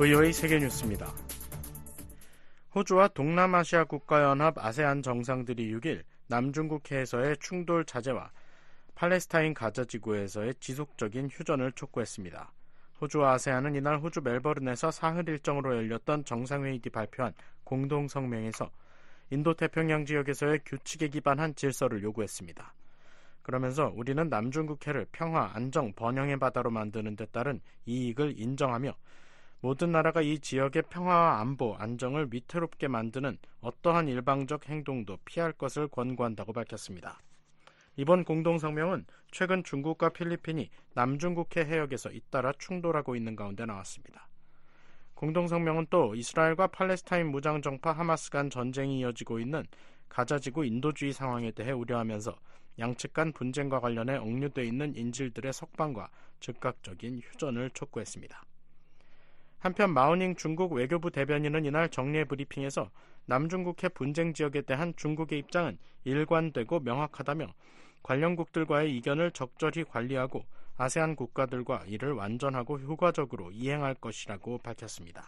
VOA 세계뉴스입니다. 호주와 동남아시아 국가연합 아세안 정상들이 6일 남중국해에서의 충돌 자제와 팔레스타인 가자 지구에서의 지속적인 휴전을 촉구했습니다. 호주와 아세안은 이날 호주 멜버른에서 사흘 일정으로 열렸던 정상회의 뒤 발표한 공동성명에서 인도태평양 지역에서의 규칙에 기반한 질서를 요구했습니다. 그러면서 우리는 남중국해를 평화, 안정, 번영의 바다로 만드는 데 따른 이익을 인정하며 모든 나라가 이 지역의 평화와 안보, 안정을 위태롭게 만드는 어떠한 일방적 행동도 피할 것을 권고한다고 밝혔습니다. 이번 공동성명은 최근 중국과 필리핀이 남중국해 해역에서 잇따라 충돌하고 있는 가운데 나왔습니다. 공동성명은 또 이스라엘과 팔레스타인 무장정파 하마스 간 전쟁이 이어지고 있는 가자지구 인도주의 상황에 대해 우려하면서 양측 간 분쟁과 관련해 억류되어 있는 인질들의 석방과 즉각적인 휴전을 촉구했습니다. 한편 마우닝 중국 외교부 대변인은 이날 정례 브리핑에서 남중국해 분쟁 지역에 대한 중국의 입장은 일관되고 명확하다며 관련국들과의 이견을 적절히 관리하고 아세안 국가들과 이를 완전하고 효과적으로 이행할 것이라고 밝혔습니다.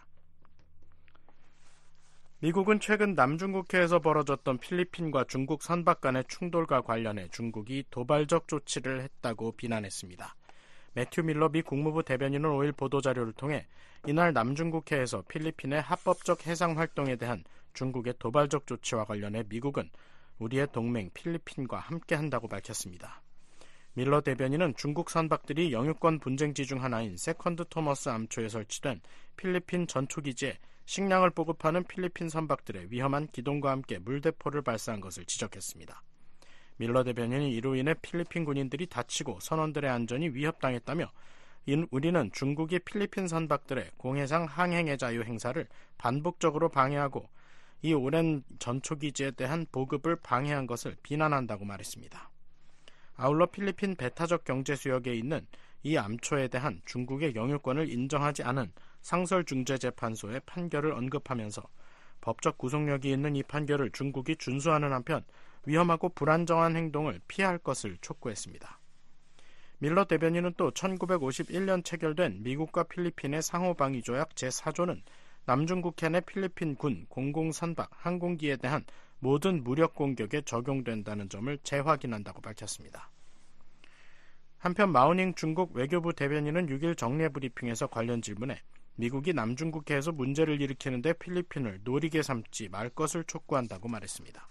미국은 최근 남중국해에서 벌어졌던 필리핀과 중국 선박 간의 충돌과 관련해 중국이 도발적 조치를 했다고 비난했습니다. 매튜 밀러 미 국무부 대변인은 5일 보도자료를 통해 이날 남중국해에서 필리핀의 합법적 해상 활동에 대한 중국의 도발적 조치와 관련해 미국은 우리의 동맹 필리핀과 함께한다고 밝혔습니다. 밀러 대변인은 중국 선박들이 영유권 분쟁지 중 하나인 세컨드 토머스 암초에 설치된 필리핀 전초기지에 식량을 보급하는 필리핀 선박들의 위험한 기동과 함께 물대포를 발사한 것을 지적했습니다. 밀러 대변인이 이로 인해 필리핀 군인들이 다치고 선원들의 안전이 위협당했다며 우리는 중국이 필리핀 선박들의 공해상 항행의 자유 행사를 반복적으로 방해하고 이 오랜 전초기지에 대한 보급을 방해한 것을 비난한다고 말했습니다. 아울러 필리핀 배타적 경제수역에 있는 이 암초에 대한 중국의 영유권을 인정하지 않은 상설중재재판소의 판결을 언급하면서 법적 구속력이 있는 이 판결을 중국이 준수하는 한편 위험하고 불안정한 행동을 피할 것을 촉구했습니다. 밀러 대변인은 또 1951년 체결된 미국과 필리핀의 상호방위조약 제4조는 남중국해 내 필리핀 군, 공공선박, 항공기에 대한 모든 무력 공격에 적용된다는 점을 재확인한다고 밝혔습니다. 한편 마우닝 중국 외교부 대변인은 6일 정례 브리핑에서 관련 질문에 미국이 남중국해에서 문제를 일으키는 데 필리핀을 노리게 삼지 말 것을 촉구한다고 말했습니다.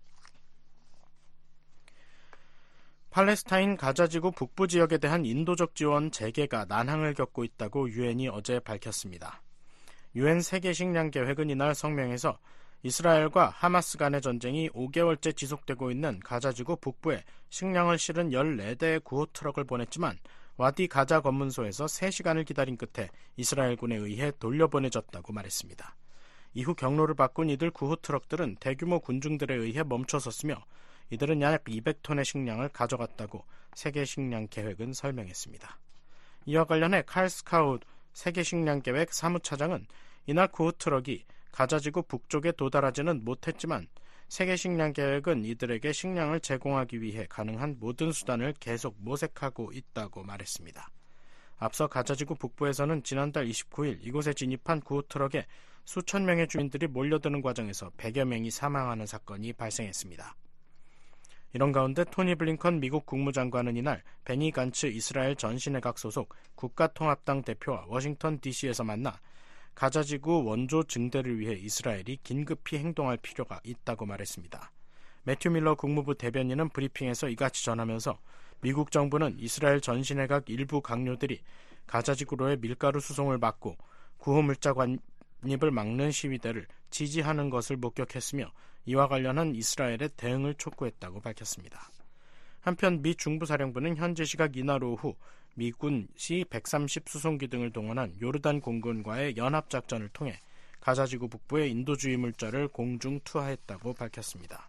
팔레스타인 가자지구 북부 지역에 대한 인도적 지원 재개가 난항을 겪고 있다고 유엔이 어제 밝혔습니다. 유엔 세계식량계획은 이날 성명에서 이스라엘과 하마스 간의 전쟁이 5개월째 지속되고 있는 가자지구 북부에 식량을 실은 14대의 구호트럭을 보냈지만 와디 가자 검문소에서 3시간을 기다린 끝에 이스라엘군에 의해 돌려보내졌다고 말했습니다. 이후 경로를 바꾼 이들 구호트럭들은 대규모 군중들에 의해 멈춰섰으며 이들은 약 200톤의 식량을 가져갔다고 세계식량계획은 설명했습니다. 이와 관련해 칼 스카웃 세계식량계획 사무차장은 이날 구호트럭이 가자지구 북쪽에 도달하지는 못했지만 세계식량계획은 이들에게 식량을 제공하기 위해 가능한 모든 수단을 계속 모색하고 있다고 말했습니다. 앞서 가자지구 북부에서는 지난달 29일 이곳에 진입한 구호트럭에 수천 명의 주민들이 몰려드는 과정에서 100여 명이 사망하는 사건이 발생했습니다. 이런 가운데 토니 블링컨 미국 국무장관은 이날 베니 간츠 이스라엘 전신외각 소속 국가통합당 대표와 워싱턴 DC에서 만나 가자지구 원조 증대를 위해 이스라엘이 긴급히 행동할 필요가 있다고 말했습니다. 매튜 밀러 국무부 대변인은 브리핑에서 이같이 전하면서 미국 정부는 이스라엘 전신외각 일부 강요들이 가자지구로의 밀가루 수송을 막고 구호물자 관입을 막는 시위대를 지지하는 것을 목격했으며 이와 관련한 이스라엘의 대응을 촉구했다고 밝혔습니다. 한편 미 중부사령부는 현지 시각 이날 오후 미군 C-130 수송기 등을 동원한 요르단 공군과의 연합작전을 통해 가자지구 북부의 인도주의 물자를 공중 투하했다고 밝혔습니다.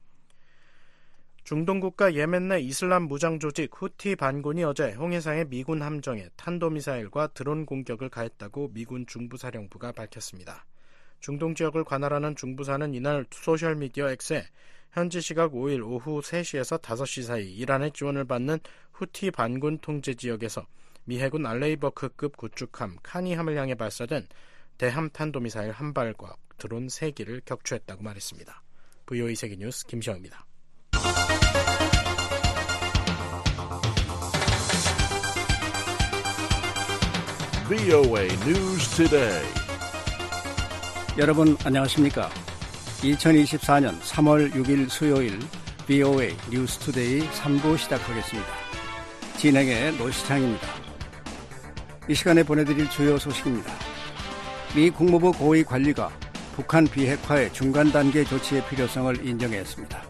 중동 국가 예멘 내 이슬람 무장 조직 후티 반군이 어제 홍해상의 미군 함정에 탄도미사일과 드론 공격을 가했다고 미군 중부사령부가 밝혔습니다. 중동 지역을 관할하는 중부사는 이날 소셜미디어 X에 현지 시각 5일 오후 3시에서 5시 사이 이란의 지원을 받는 후티 반군 통제 지역에서 미 해군 알레이버크급 구축함 카니함을 향해 발사된 대함 탄도미사일 한 발과 드론 3기를 격추했다고 말했습니다. VOA 세계뉴스 김시영입니다. VOA News Today. 여러분 안녕하십니까? 2024년 3월 6일 수요일 VOA 뉴스 투데이 3부 시작하겠습니다. 진행의 노시창입니다. 이 시간에 보내드릴 주요 소식입니다. 미 국무부 고위 관리가 북한 비핵화의 중간 단계 조치의 필요성을 인정했습니다.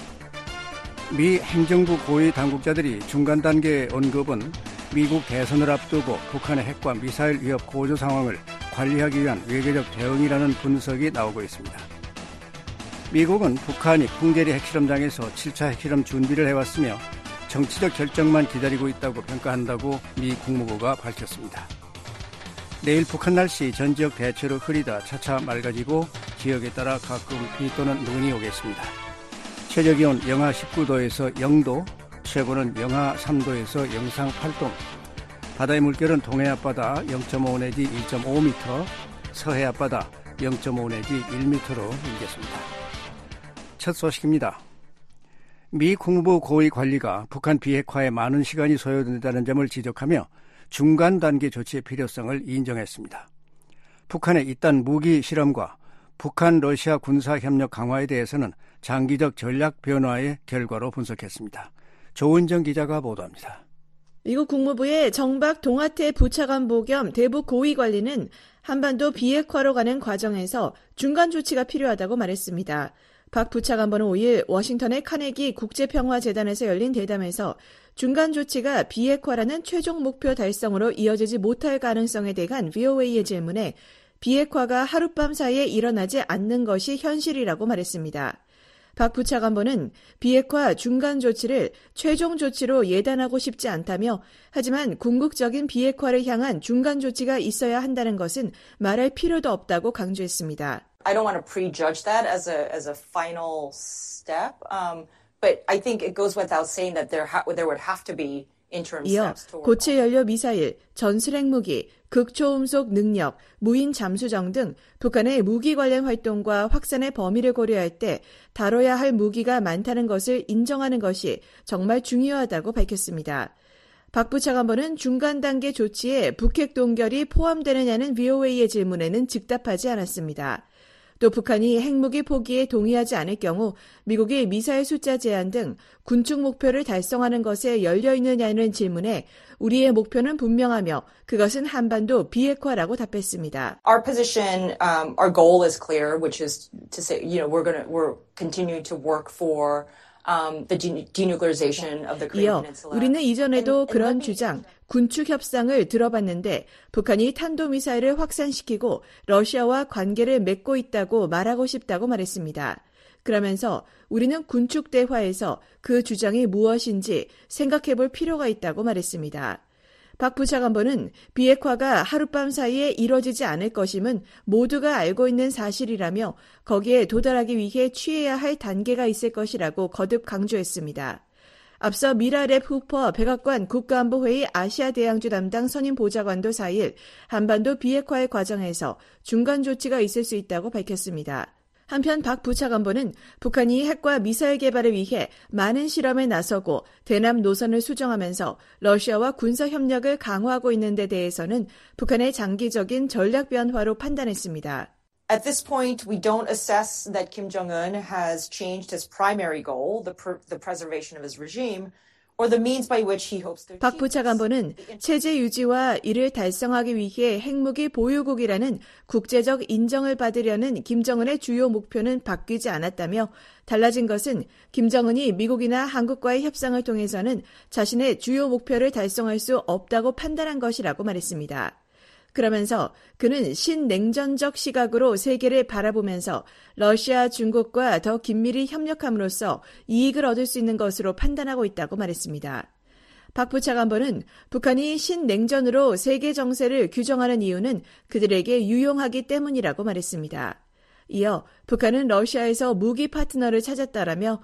미 행정부 고위 당국자들이 중간 단계 언급은 미국 대선을 앞두고 북한의 핵과 미사일 위협 고조 상황을 관리하기 위한 외교적 대응이라는 분석이 나오고 있습니다. 미국은 북한이 풍계리 핵실험장에서 7차 핵실험 준비를 해왔으며 정치적 결정만 기다리고 있다고 평가한다고 미 국무부가 밝혔습니다. 내일 북한 날씨 전 지역 대체로 흐리다 차차 맑아지고 지역에 따라 가끔 비 또는 눈이 오겠습니다. 최저기온 영하 19도에서 0도, 최고는 영하 3도에서 영상 8도, 바다의 물결은 동해 앞바다 0.5 내지 1.5m, 서해 앞바다 0.5 내지 1m로 일겠습니다. 첫 소식입니다. 미 국무부 고위 관리가 북한 비핵화에 많은 시간이 소요된다는 점을 지적하며 중간 단계 조치의 필요성을 인정했습니다. 북한의 잇단 무기 실험과 북한 러시아 군사협력 강화에 대해서는 장기적 전략 변화의 결과로 분석했습니다. 조은정 기자가 보도합니다. 미국 국무부의 정박 동아태 부차관보 겸 대북 고위 관리는 한반도 비핵화로 가는 과정에서 중간 조치가 필요하다고 말했습니다. 박 부차관보는 5일 워싱턴의 카네기 국제평화재단에서 열린 대담에서 중간 조치가 비핵화라는 최종 목표 달성으로 이어지지 못할 가능성에 대한 VOA의 질문에 비핵화가 하룻밤 사이에 일어나지 않는 것이 현실이라고 말했습니다. 박 부차관보는 비핵화 중간 조치를 최종 조치로 예단하고 싶지 않다며 하지만 궁극적인 비핵화를 향한 중간 조치가 있어야 한다는 것은 말할 필요도 없다고 강조했습니다. I don't want to prejudge that as a final step, but I think it goes without saying that there would have to be interim steps toward. 고체 연료 미사일, 전술핵 무기, 극초음속 능력, 무인 잠수정 등 북한의 무기 관련 활동과 확산의 범위를 고려할 때 다뤄야 할 무기가 많다는 것을 인정하는 것이 정말 중요하다고 밝혔습니다. 박 부차관보는 중간 단계 조치에 북핵 동결이 포함되느냐는 VOA의 질문에는 즉답하지 않았습니다. 또 북한이 핵무기 포기에 동의하지 않을 경우 미국이 미사일 숫자 제한 등 군축 목표를 달성하는 것에 열려있느냐는 질문에 우리의 목표는 분명하며 그것은 한반도 비핵화라고 답했습니다. Our position, our goal is clear, which is to say, we're continuing to work for the denuclearization of the Korean Peninsula. 우리는 이전에도 그런 주장, 군축 협상을 들어봤는데 북한이 탄도미사일을 확산시키고 러시아와 관계를 맺고 있다고 말하고 싶다고 말했습니다. 그러면서 우리는 군축 대화에서 그 주장이 무엇인지 생각해볼 필요가 있다고 말했습니다. 박 부차관보는 비핵화가 하룻밤 사이에 이뤄지지 않을 것임은 모두가 알고 있는 사실이라며 거기에 도달하기 위해 취해야 할 단계가 있을 것이라고 거듭 강조했습니다. 앞서 미라랩 후퍼 백악관 국가안보회의 아시아 대양주 담당 선임 보좌관도 4일 한반도 비핵화의 과정에서 중간 조치가 있을 수 있다고 밝혔습니다. 한편 박 부차관보는 북한이 핵과 미사일 개발을 위해 많은 실험에 나서고 대남 노선을 수정하면서 러시아와 군사협력을 강화하고 있는 데 대해서는 북한의 장기적인 전략 변화로 판단했습니다. At this point, we don't assess that Kim Jong-un has changed his primary goal, the preservation of his regime, or the means by which he hopes to 박 부차관보는 체제 유지와 이를 달성하기 위해 핵무기 보유국이라는 국제적 인정을 받으려는 김정은의 주요 목표는 바뀌지 않았다며 달라진 것은 김정은이 미국이나 한국과의 협상을 통해서는 자신의 주요 목표를 달성할 수 없다고 판단한 것이라고 말했습니다. 그러면서 그는 신냉전적 시각으로 세계를 바라보면서 러시아, 중국과 더 긴밀히 협력함으로써 이익을 얻을 수 있는 것으로 판단하고 있다고 말했습니다. 박 부차관보는 북한이 신냉전으로 세계 정세를 규정하는 이유는 그들에게 유용하기 때문이라고 말했습니다. 이어 북한은 러시아에서 무기 파트너를 찾았다라며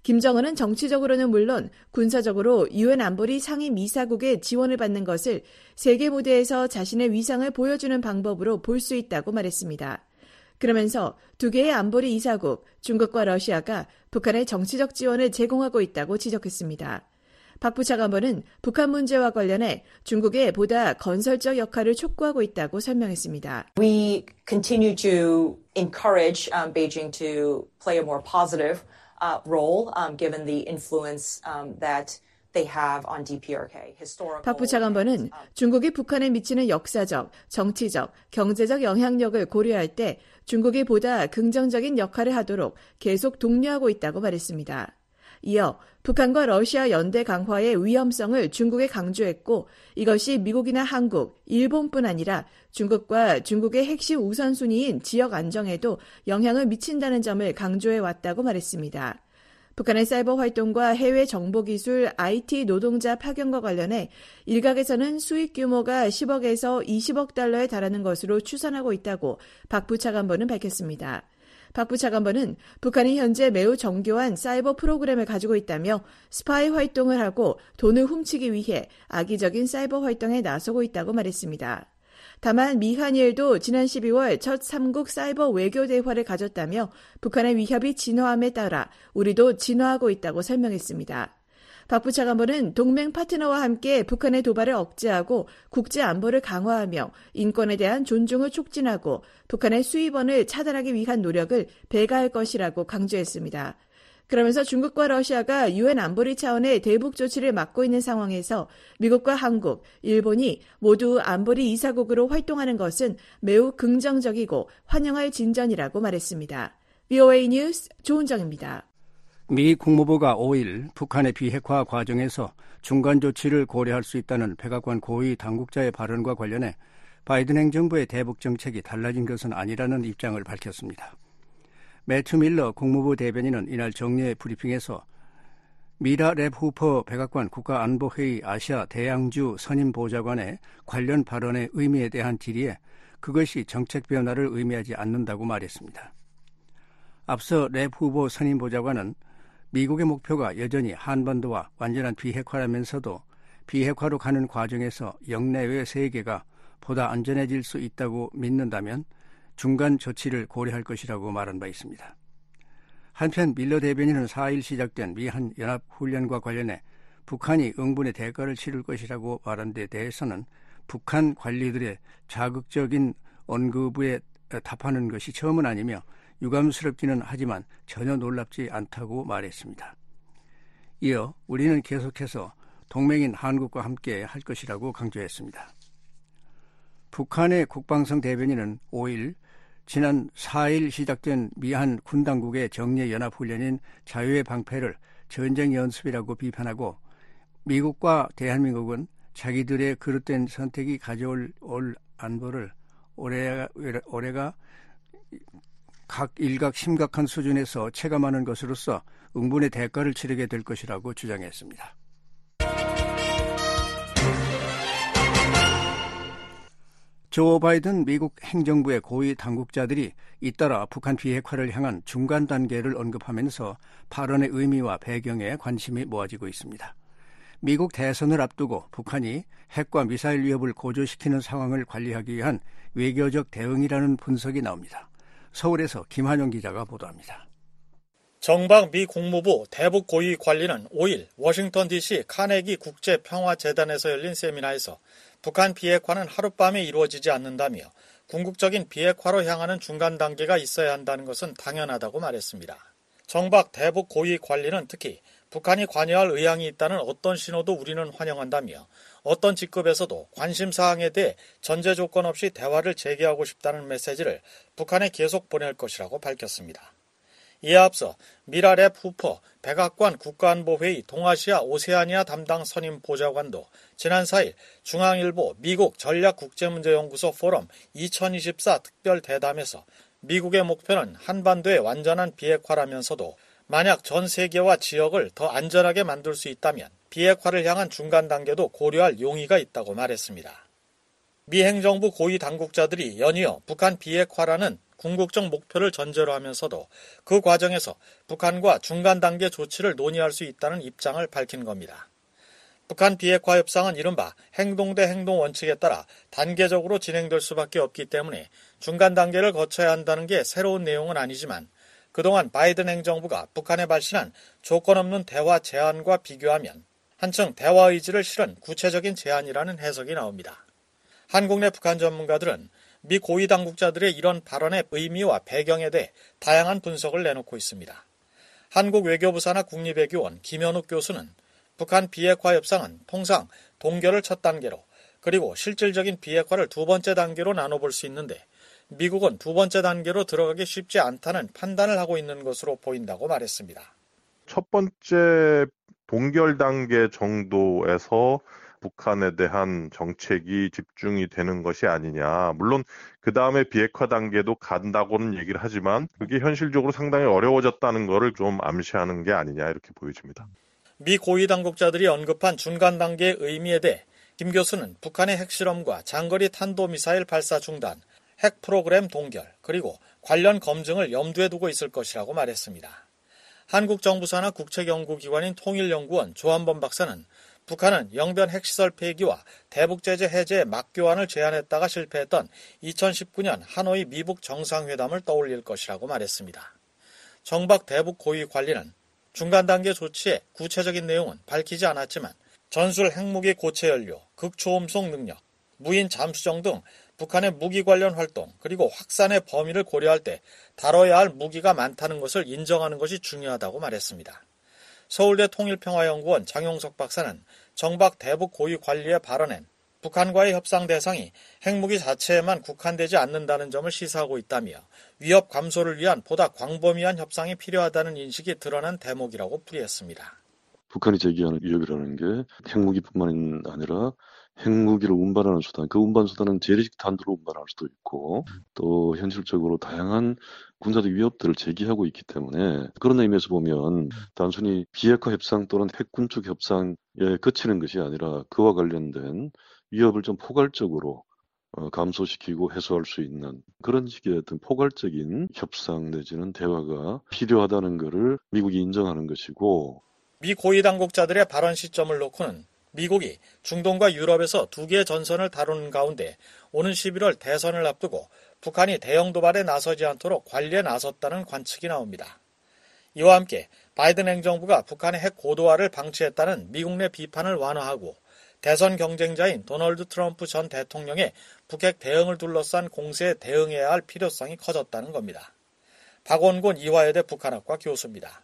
김정은은 정치적으로는 물론 군사적으로 유엔 안보리 상임 이사국의 지원을 받는 것을 세계 무대에서 자신의 위상을 보여주는 방법으로 볼 수 있다고 말했습니다. 그러면서 두 개의 안보리 이사국, 중국과 러시아가 북한의 정치적 지원을 제공하고 있다고 지적했습니다. 박 부차관보는 북한 문제와 관련해 중국의 보다 건설적 역할을 촉구하고 있다고 설명했습니다. We continue to encourage Beijing to play a more positive role, given the influence that they have on DPRK. 박 부차관보는 중국이 북한에 미치는 역사적, 정치적, 경제적 영향력을 고려할 때 중국이 보다 긍정적인 역할을 하도록 계속 독려하고 있다고 말했습니다. 이어 북한과 러시아 연대 강화의 위험성을 중국에 강조했고 이것이 미국이나 한국, 일본뿐 아니라 중국과 중국의 핵심 우선순위인 지역 안정에도 영향을 미친다는 점을 강조해 왔다고 말했습니다. 북한의 사이버 활동과 해외 정보기술 IT 노동자 파견과 관련해 일각에서는 수익 규모가 10억에서 20억 달러에 달하는 것으로 추산하고 있다고 박 부차관보는 밝혔습니다. 박 부차관보는 북한이 현재 매우 정교한 사이버 프로그램을 가지고 있다며 스파이 활동을 하고 돈을 훔치기 위해 악의적인 사이버 활동에 나서고 있다고 말했습니다. 다만 미 한일도 지난 12월 첫 3국 사이버 외교 대화를 가졌다며 북한의 위협이 진화함에 따라 우리도 진화하고 있다고 설명했습니다. 박 부차관보는 동맹 파트너와 함께 북한의 도발을 억제하고 국제 안보를 강화하며 인권에 대한 존중을 촉진하고 북한의 수입원을 차단하기 위한 노력을 배가할 것이라고 강조했습니다. 그러면서 중국과 러시아가 유엔 안보리 차원의 대북 조치를 맡고 있는 상황에서 미국과 한국, 일본이 모두 안보리 이사국으로 활동하는 것은 매우 긍정적이고 환영할 진전이라고 말했습니다. VOA 뉴스 조은정입니다. 미 국무부가 5일 북한의 비핵화 과정에서 중간 조치를 고려할 수 있다는 백악관 고위 당국자의 발언과 관련해 바이든 행정부의 대북 정책이 달라진 것은 아니라는 입장을 밝혔습니다. 매튜 밀러 국무부 대변인은 이날 정례 브리핑에서 미라 랩 후퍼 백악관 국가안보회의 아시아 대양주 선임보좌관의 관련 발언의 의미에 대한 질의에 그것이 정책 변화를 의미하지 않는다고 말했습니다. 앞서 랩 후보 선임보좌관은 미국의 목표가 여전히 한반도와 완전한 비핵화라면서도 비핵화로 가는 과정에서 영내외 세계가 보다 안전해질 수 있다고 믿는다면 중간 조치를 고려할 것이라고 말한 바 있습니다. 한편 밀러 대변인은 4일 시작된 미한 연합훈련과 관련해 북한이 응분의 대가를 치를 것이라고 말한 데 대해서는 북한 관리들의 자극적인 언급에 답하는 것이 처음은 아니며 유감스럽기는 하지만 전혀 놀랍지 않다고 말했습니다. 이어 우리는 계속해서 동맹인 한국과 함께 할 것이라고 강조했습니다. 북한의 국방성 대변인은 5일 지난 4일 시작된 미한 군당국의 정례연합훈련인 자유의 방패를 전쟁 연습이라고 비판하고 미국과 대한민국은 자기들의 그릇된 선택이 가져올 안보를 올해가 각 일각 심각한 수준에서 체감하는 것으로서 응분의 대가를 치르게 될 것이라고 주장했습니다. 조 바이든 미국 행정부의 고위 당국자들이 잇따라 북한 비핵화를 향한 중간 단계를 언급하면서 발언의 의미와 배경에 관심이 모아지고 있습니다. 미국 대선을 앞두고 북한이 핵과 미사일 위협을 고조시키는 상황을 관리하기 위한 외교적 대응이라는 분석이 나옵니다. 서울에서 김한용 기자가 보도합니다. 정박 미 국무부 대북 고위 관리는 5일 워싱턴 DC 카네기 국제평화재단에서 열린 세미나에서 북한 비핵화는 하룻밤에 이루어지지 않는다며 궁극적인 비핵화로 향하는 중간 단계가 있어야 한다는 것은 당연하다고 말했습니다. 정박 대북 고위 관리는 특히 북한이 관여할 의향이 있다는 어떤 신호도 우리는 환영한다며 어떤 직급에서도 관심사항에 대해 전제 조건 없이 대화를 재개하고 싶다는 메시지를 북한에 계속 보낼 것이라고 밝혔습니다. 이에 앞서 미라 랩 후퍼 백악관 국가안보회의 동아시아 오세아니아 담당 선임 보좌관도 지난 4일 중앙일보 미국 전략국제문제연구소 포럼 2024 특별 대담에서 미국의 목표는 한반도의 완전한 비핵화라면서도 만약 전 세계와 지역을 더 안전하게 만들 수 있다면 비핵화를 향한 중간 단계도 고려할 용의가 있다고 말했습니다. 미 행정부 고위 당국자들이 연이어 북한 비핵화라는 궁극적 목표를 전제로 하면서도 그 과정에서 북한과 중간 단계 조치를 논의할 수 있다는 입장을 밝힌 겁니다. 북한 비핵화 협상은 이른바 행동 대 행동 원칙에 따라 단계적으로 진행될 수밖에 없기 때문에 중간 단계를 거쳐야 한다는 게 새로운 내용은 아니지만 그동안 바이든 행정부가 북한에 발신한 조건 없는 대화 제안과 비교하면 한층 대화 의지를 실은 구체적인 제안이라는 해석이 나옵니다. 한국 내 북한 전문가들은 미 고위 당국자들의 이런 발언의 의미와 배경에 대해 다양한 분석을 내놓고 있습니다. 한국 외교부 산하 국립외교원 김현욱 교수는 북한 비핵화 협상은 통상 동결을 첫 단계로 그리고 실질적인 비핵화를 두 번째 단계로 나눠볼 수 있는데 미국은 두 번째 단계로 들어가기 쉽지 않다는 판단을 하고 있는 것으로 보인다고 말했습니다. 첫 번째 동결 단계 정도에서 북한에 대한 정책이 집중이 되는 것이 아니냐. 물론 그 다음에 비핵화 단계도 간다고는 얘기를 하지만 그게 현실적으로 상당히 어려워졌다는 것을 좀 암시하는 게 아니냐 이렇게 보여집니다. 미 고위 당국자들이 언급한 중간 단계의 의미에 대해 김 교수는 북한의 핵실험과 장거리 탄도미사일 발사 중단, 핵 프로그램 동결, 그리고 관련 검증을 염두에 두고 있을 것이라고 말했습니다. 한국 정부 산하 국책연구기관인 통일연구원 조한범 박사는 북한은 영변 핵시설 폐기와 대북제재 해제의 막교환을 제안했다가 실패했던 2019년 하노이 미북 정상회담을 떠올릴 것이라고 말했습니다. 정박 대북 고위 관리는 중간 단계 조치의 구체적인 내용은 밝히지 않았지만 전술 핵무기 고체 연료, 극초음속 능력, 무인 잠수정 등 북한의 무기 관련 활동 그리고 확산의 범위를 고려할 때 다뤄야 할 무기가 많다는 것을 인정하는 것이 중요하다고 말했습니다. 서울대 통일평화연구원 장용석 박사는 정박 대북 고위 관리의 발언엔 북한과의 협상 대상이 핵무기 자체에만 국한되지 않는다는 점을 시사하고 있다며 위협 감소를 위한 보다 광범위한 협상이 필요하다는 인식이 드러난 대목이라고 풀이했습니다. 북한이 제기하는 위협이라는 게 핵무기뿐만 아니라 핵무기를 운반하는 수단, 그 운반 수단은 재래식 탄두로 운반할 수도 있고 또 현실적으로 다양한 군사적 위협들을 제기하고 있기 때문에 그런 의미에서 보면 단순히 비핵화 협상 또는 핵군축 협상에 그치는 것이 아니라 그와 관련된 위협을 좀 포괄적으로 감소시키고 해소할 수 있는 그런 식의 어떤 포괄적인 협상 내지는 대화가 필요하다는 것을 미국이 인정하는 것이고 미 고위 당국자들의 발언 시점을 놓고는 미국이 중동과 유럽에서 두 개의 전선을 다루는 가운데 오는 11월 대선을 앞두고 북한이 대형 도발에 나서지 않도록 관리에 나섰다는 관측이 나옵니다. 이와 함께 바이든 행정부가 북한의 핵 고도화를 방치했다는 미국 내 비판을 완화하고 대선 경쟁자인 도널드 트럼프 전 대통령의 북핵 대응을 둘러싼 공세에 대응해야 할 필요성이 커졌다는 겁니다. 박원곤 이화여대 북한학과 교수입니다.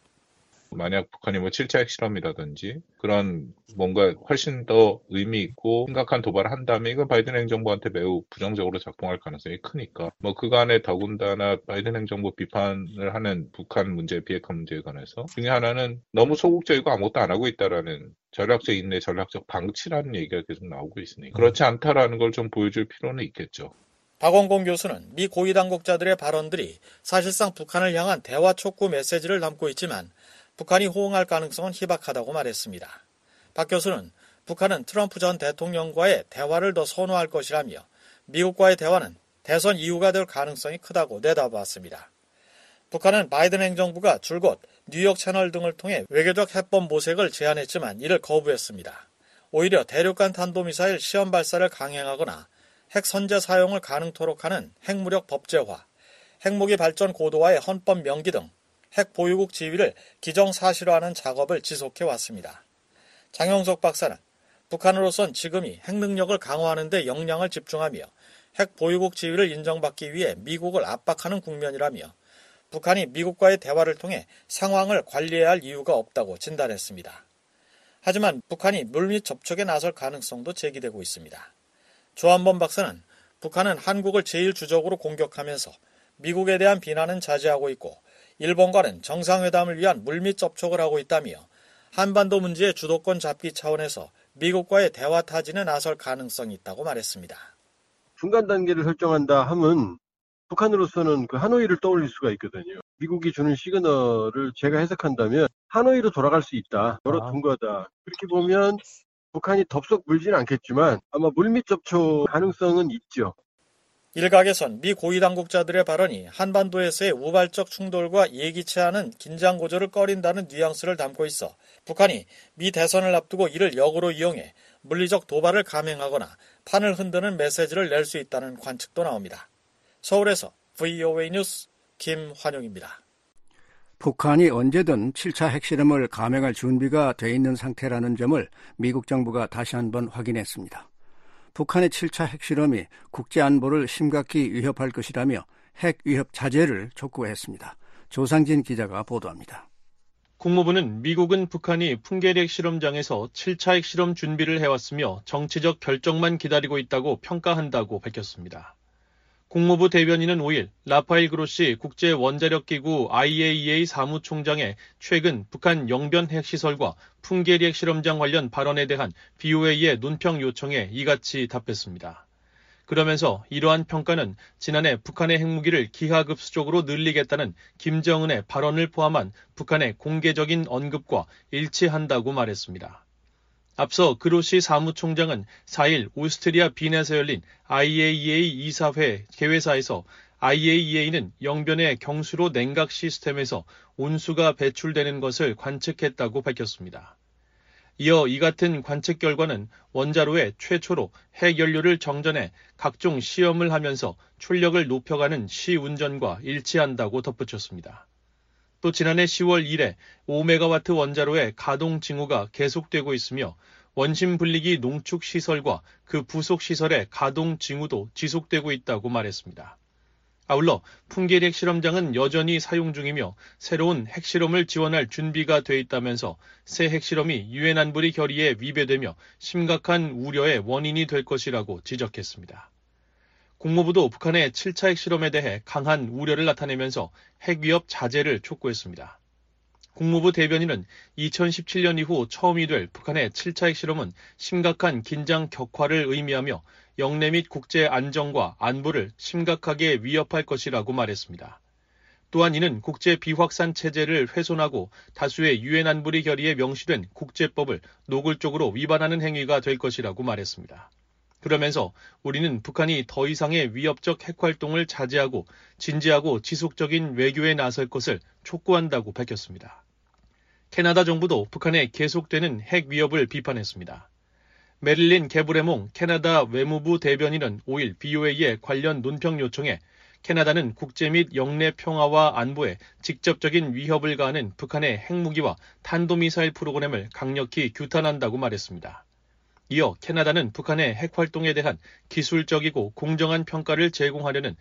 만약 북한이 7차 핵실험이라든지 그런 뭔가 훨씬 더 의미 있고 심각한 도발을 한다면 이건 바이든 행정부한테 매우 부정적으로 작동할 가능성이 크니까 그간에 더군다나 바이든 행정부 비판을 하는 북한 문제, 비핵화 문제에 관해서 중에 하나는 너무 소극적이고 아무것도 안 하고 있다라는 전략적 인내, 전략적 방치라는 얘기가 계속 나오고 있으니 그렇지 않다라는 걸 좀 보여줄 필요는 있겠죠. 박원공 교수는 미 고위 당국자들의 발언들이 사실상 북한을 향한 대화 촉구 메시지를 담고 있지만 북한이 호응할 가능성은 희박하다고 말했습니다. 박 교수는 북한은 트럼프 전 대통령과의 대화를 더 선호할 것이라며 미국과의 대화는 대선 이유가 될 가능성이 크다고 내다봤습니다. 북한은 바이든 행정부가 줄곧 뉴욕 채널 등을 통해 외교적 해법 모색을 제안했지만 이를 거부했습니다. 오히려 대륙간 탄도미사일 시험 발사를 강행하거나 핵 선제 사용을 가능토록 하는 핵무력 법제화, 핵무기 발전 고도화의 헌법 명기 등 핵 보유국 지위를 기정사실화하는 작업을 지속해왔습니다. 장용석 박사는 북한으로선 지금이 핵 능력을 강화하는 데 역량을 집중하며 핵 보유국 지위를 인정받기 위해 미국을 압박하는 국면이라며 북한이 미국과의 대화를 통해 상황을 관리해야 할 이유가 없다고 진단했습니다. 하지만 북한이 물밑 접촉에 나설 가능성도 제기되고 있습니다. 조한범 박사는 북한은 한국을 제1주적으로 공격하면서 미국에 대한 비난은 자제하고 있고 일본과는 정상회담을 위한 물밑 접촉을 하고 있다며 한반도 문제의 주도권 잡기 차원에서 미국과의 대화 타진에 나설 가능성이 있다고 말했습니다. 중간 단계를 설정한다 하면 북한으로서는 그 하노이를 떠올릴 수가 있거든요. 미국이 주는 시그널을 제가 해석한다면 하노이로 돌아갈 수 있다. 열어둔 거다. 그렇게 보면 북한이 덥석 물지는 않겠지만 아마 물밑 접촉 가능성은 있죠. 일각에선 미 고위 당국자들의 발언이 한반도에서의 우발적 충돌과 예기치 않은 긴장 고조를 꺼린다는 뉘앙스를 담고 있어 북한이 미 대선을 앞두고 이를 역으로 이용해 물리적 도발을 감행하거나 판을 흔드는 메시지를 낼 수 있다는 관측도 나옵니다. 서울에서 VOA 뉴스 김환용입니다. 북한이 언제든 7차 핵실험을 감행할 준비가 돼 있는 상태라는 점을 미국 정부가 다시 한번 확인했습니다. 북한의 7차 핵실험이 국제안보를 심각히 위협할 것이라며 핵 위협 자제를 촉구했습니다. 조상진 기자가 보도합니다. 국무부는 미국은 북한이 풍계리 핵실험장에서 7차 핵실험 준비를 해왔으며 정치적 결정만 기다리고 있다고 평가한다고 밝혔습니다. 국무부 대변인은 5일 라파엘 그로시 국제원자력기구 IAEA 사무총장의 최근 북한 영변 핵시설과 풍계리 핵실험장 관련 발언에 대한 BOA의 논평 요청에 이같이 답했습니다. 그러면서 이러한 평가는 지난해 북한의 핵무기를 기하급수적으로 늘리겠다는 김정은의 발언을 포함한 북한의 공개적인 언급과 일치한다고 말했습니다. 앞서 그로시 사무총장은 4일 오스트리아 빈에서 열린 IAEA 이사회 개회사에서 IAEA는 영변의 경수로 냉각 시스템에서 온수가 배출되는 것을 관측했다고 밝혔습니다. 이어 이 같은 관측 결과는 원자로에 최초로 핵연료를 정전해 각종 시험을 하면서 출력을 높여가는 시운전과 일치한다고 덧붙였습니다. 또 지난해 10월 1일 5메가와트 원자로의 가동 징후가 계속되고 있으며 원심 분리기 농축 시설과 그 부속 시설의 가동 징후도 지속되고 있다고 말했습니다. 아울러 풍계리 핵실험장은 여전히 사용 중이며 새로운 핵실험을 지원할 준비가 돼 있다면서 새 핵실험이 유엔 안보리 결의에 위배되며 심각한 우려의 원인이 될 것이라고 지적했습니다. 국무부도 북한의 7차 핵실험에 대해 강한 우려를 나타내면서 핵위협 자제를 촉구했습니다. 국무부 대변인은 2017년 이후 처음이 될 북한의 7차 핵실험은 심각한 긴장 격화를 의미하며 영내 및 국제 안정과 안보를 심각하게 위협할 것이라고 말했습니다. 또한 이는 국제 비확산 체제를 훼손하고 다수의 유엔 안보리 결의에 명시된 국제법을 노골적으로 위반하는 행위가 될 것이라고 말했습니다. 그러면서 우리는 북한이 더 이상의 위협적 핵활동을 자제하고 진지하고 지속적인 외교에 나설 것을 촉구한다고 밝혔습니다. 캐나다 정부도 북한의 계속되는 핵 위협을 비판했습니다. 메릴린 게브레몽 캐나다 외무부 대변인은 5일 BOA의 관련 논평 요청에 캐나다는 국제 및 영내 평화와 안보에 직접적인 위협을 가하는 북한의 핵무기와 탄도미사일 프로그램을 강력히 규탄한다고 말했습니다. 이어 캐나다는 북한의 핵활동에 대한 기술적이고 공정한 평가를 제공하려는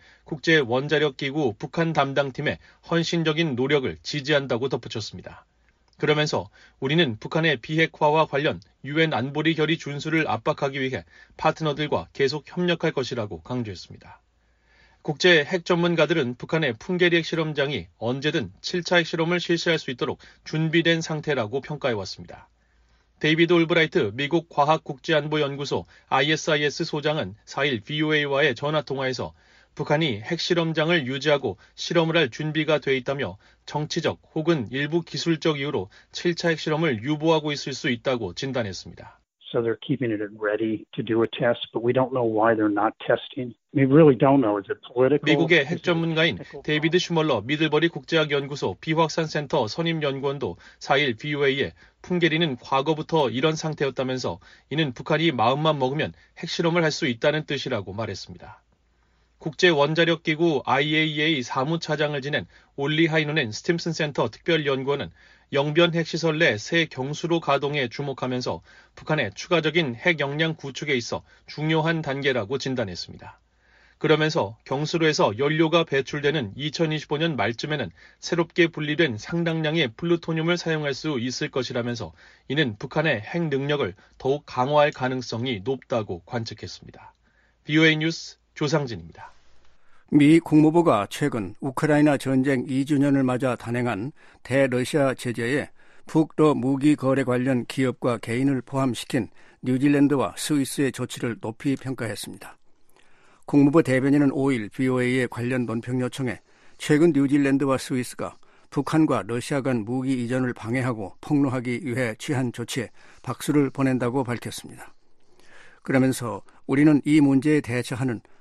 국제원자력기구 북한 담당팀의 헌신적인 노력을 지지한다고 덧붙였습니다. 그러면서 우리는 북한의 비핵화와 관련 유엔 안보리 결의 준수를 압박하기 위해 파트너들과 계속 협력할 것이라고 강조했습니다. 국제 핵 전문가들은 북한의 풍계리 핵실험장이 언제든 7차 핵실험을 실시할 수 있도록 준비된 상태라고 평가해왔습니다. 데이비드 올브라이트 미국 과학국제안보연구소 ISIS 소장은 4일 VOA와의 전화통화에서 북한이 핵실험장을 유지하고 실험을 할 준비가 돼 있다며 정치적 혹은 일부 기술적 이유로 7차 핵실험을 유보하고 있을 수 있다고 진단했습니다. So they're keeping it ready to do a test, but we don't know why they're not testing. We really don't know. Is it political? 미국의 핵 전문가인 데이비드 슈멀러 미들버리 국제학연구소 비확산센터 선임연구원도 4일 VOA에 풍계리는 과거부터 이런 상태였다면서 이는 북한이 마음만 먹으면 핵실험을 할 수 있다는 뜻이라고 말했습니다. 국제원자력기구 IAEA 사무차장을 지낸 올리 하이노넨 스팀슨 센터 특별연구원은 영변 핵시설 내 새 경수로 가동에 주목하면서 북한의 추가적인 핵 역량 구축에 있어 중요한 단계라고 진단했습니다. 그러면서 경수로에서 연료가 배출되는 2025년 말쯤에는 새롭게 분리된 상당량의 플루토늄을 사용할 수 있을 것이라면서 이는 북한의 핵 능력을 더욱 강화할 가능성이 높다고 관측했습니다. VOA 뉴스 조상진입니다. 미 국무부가 최근 우크라이나 전쟁 2주년을 맞아 단행한 대러시아 제재에 북러 무기 거래 관련 기업과 개인을 포함시킨 뉴질랜드와 스위스의 조치를 높이 평가했습니다. 국무부 대변인은 5일 BOA의 관련 논평 요청에 최근 뉴질랜드와 스위스가 북한과 러시아 간 무기 이전을 방해하고 폭로하기 위해 취한 조치에 박수를 보낸다고 밝혔습니다. 그러면서 우리는 이 문제에 대처하는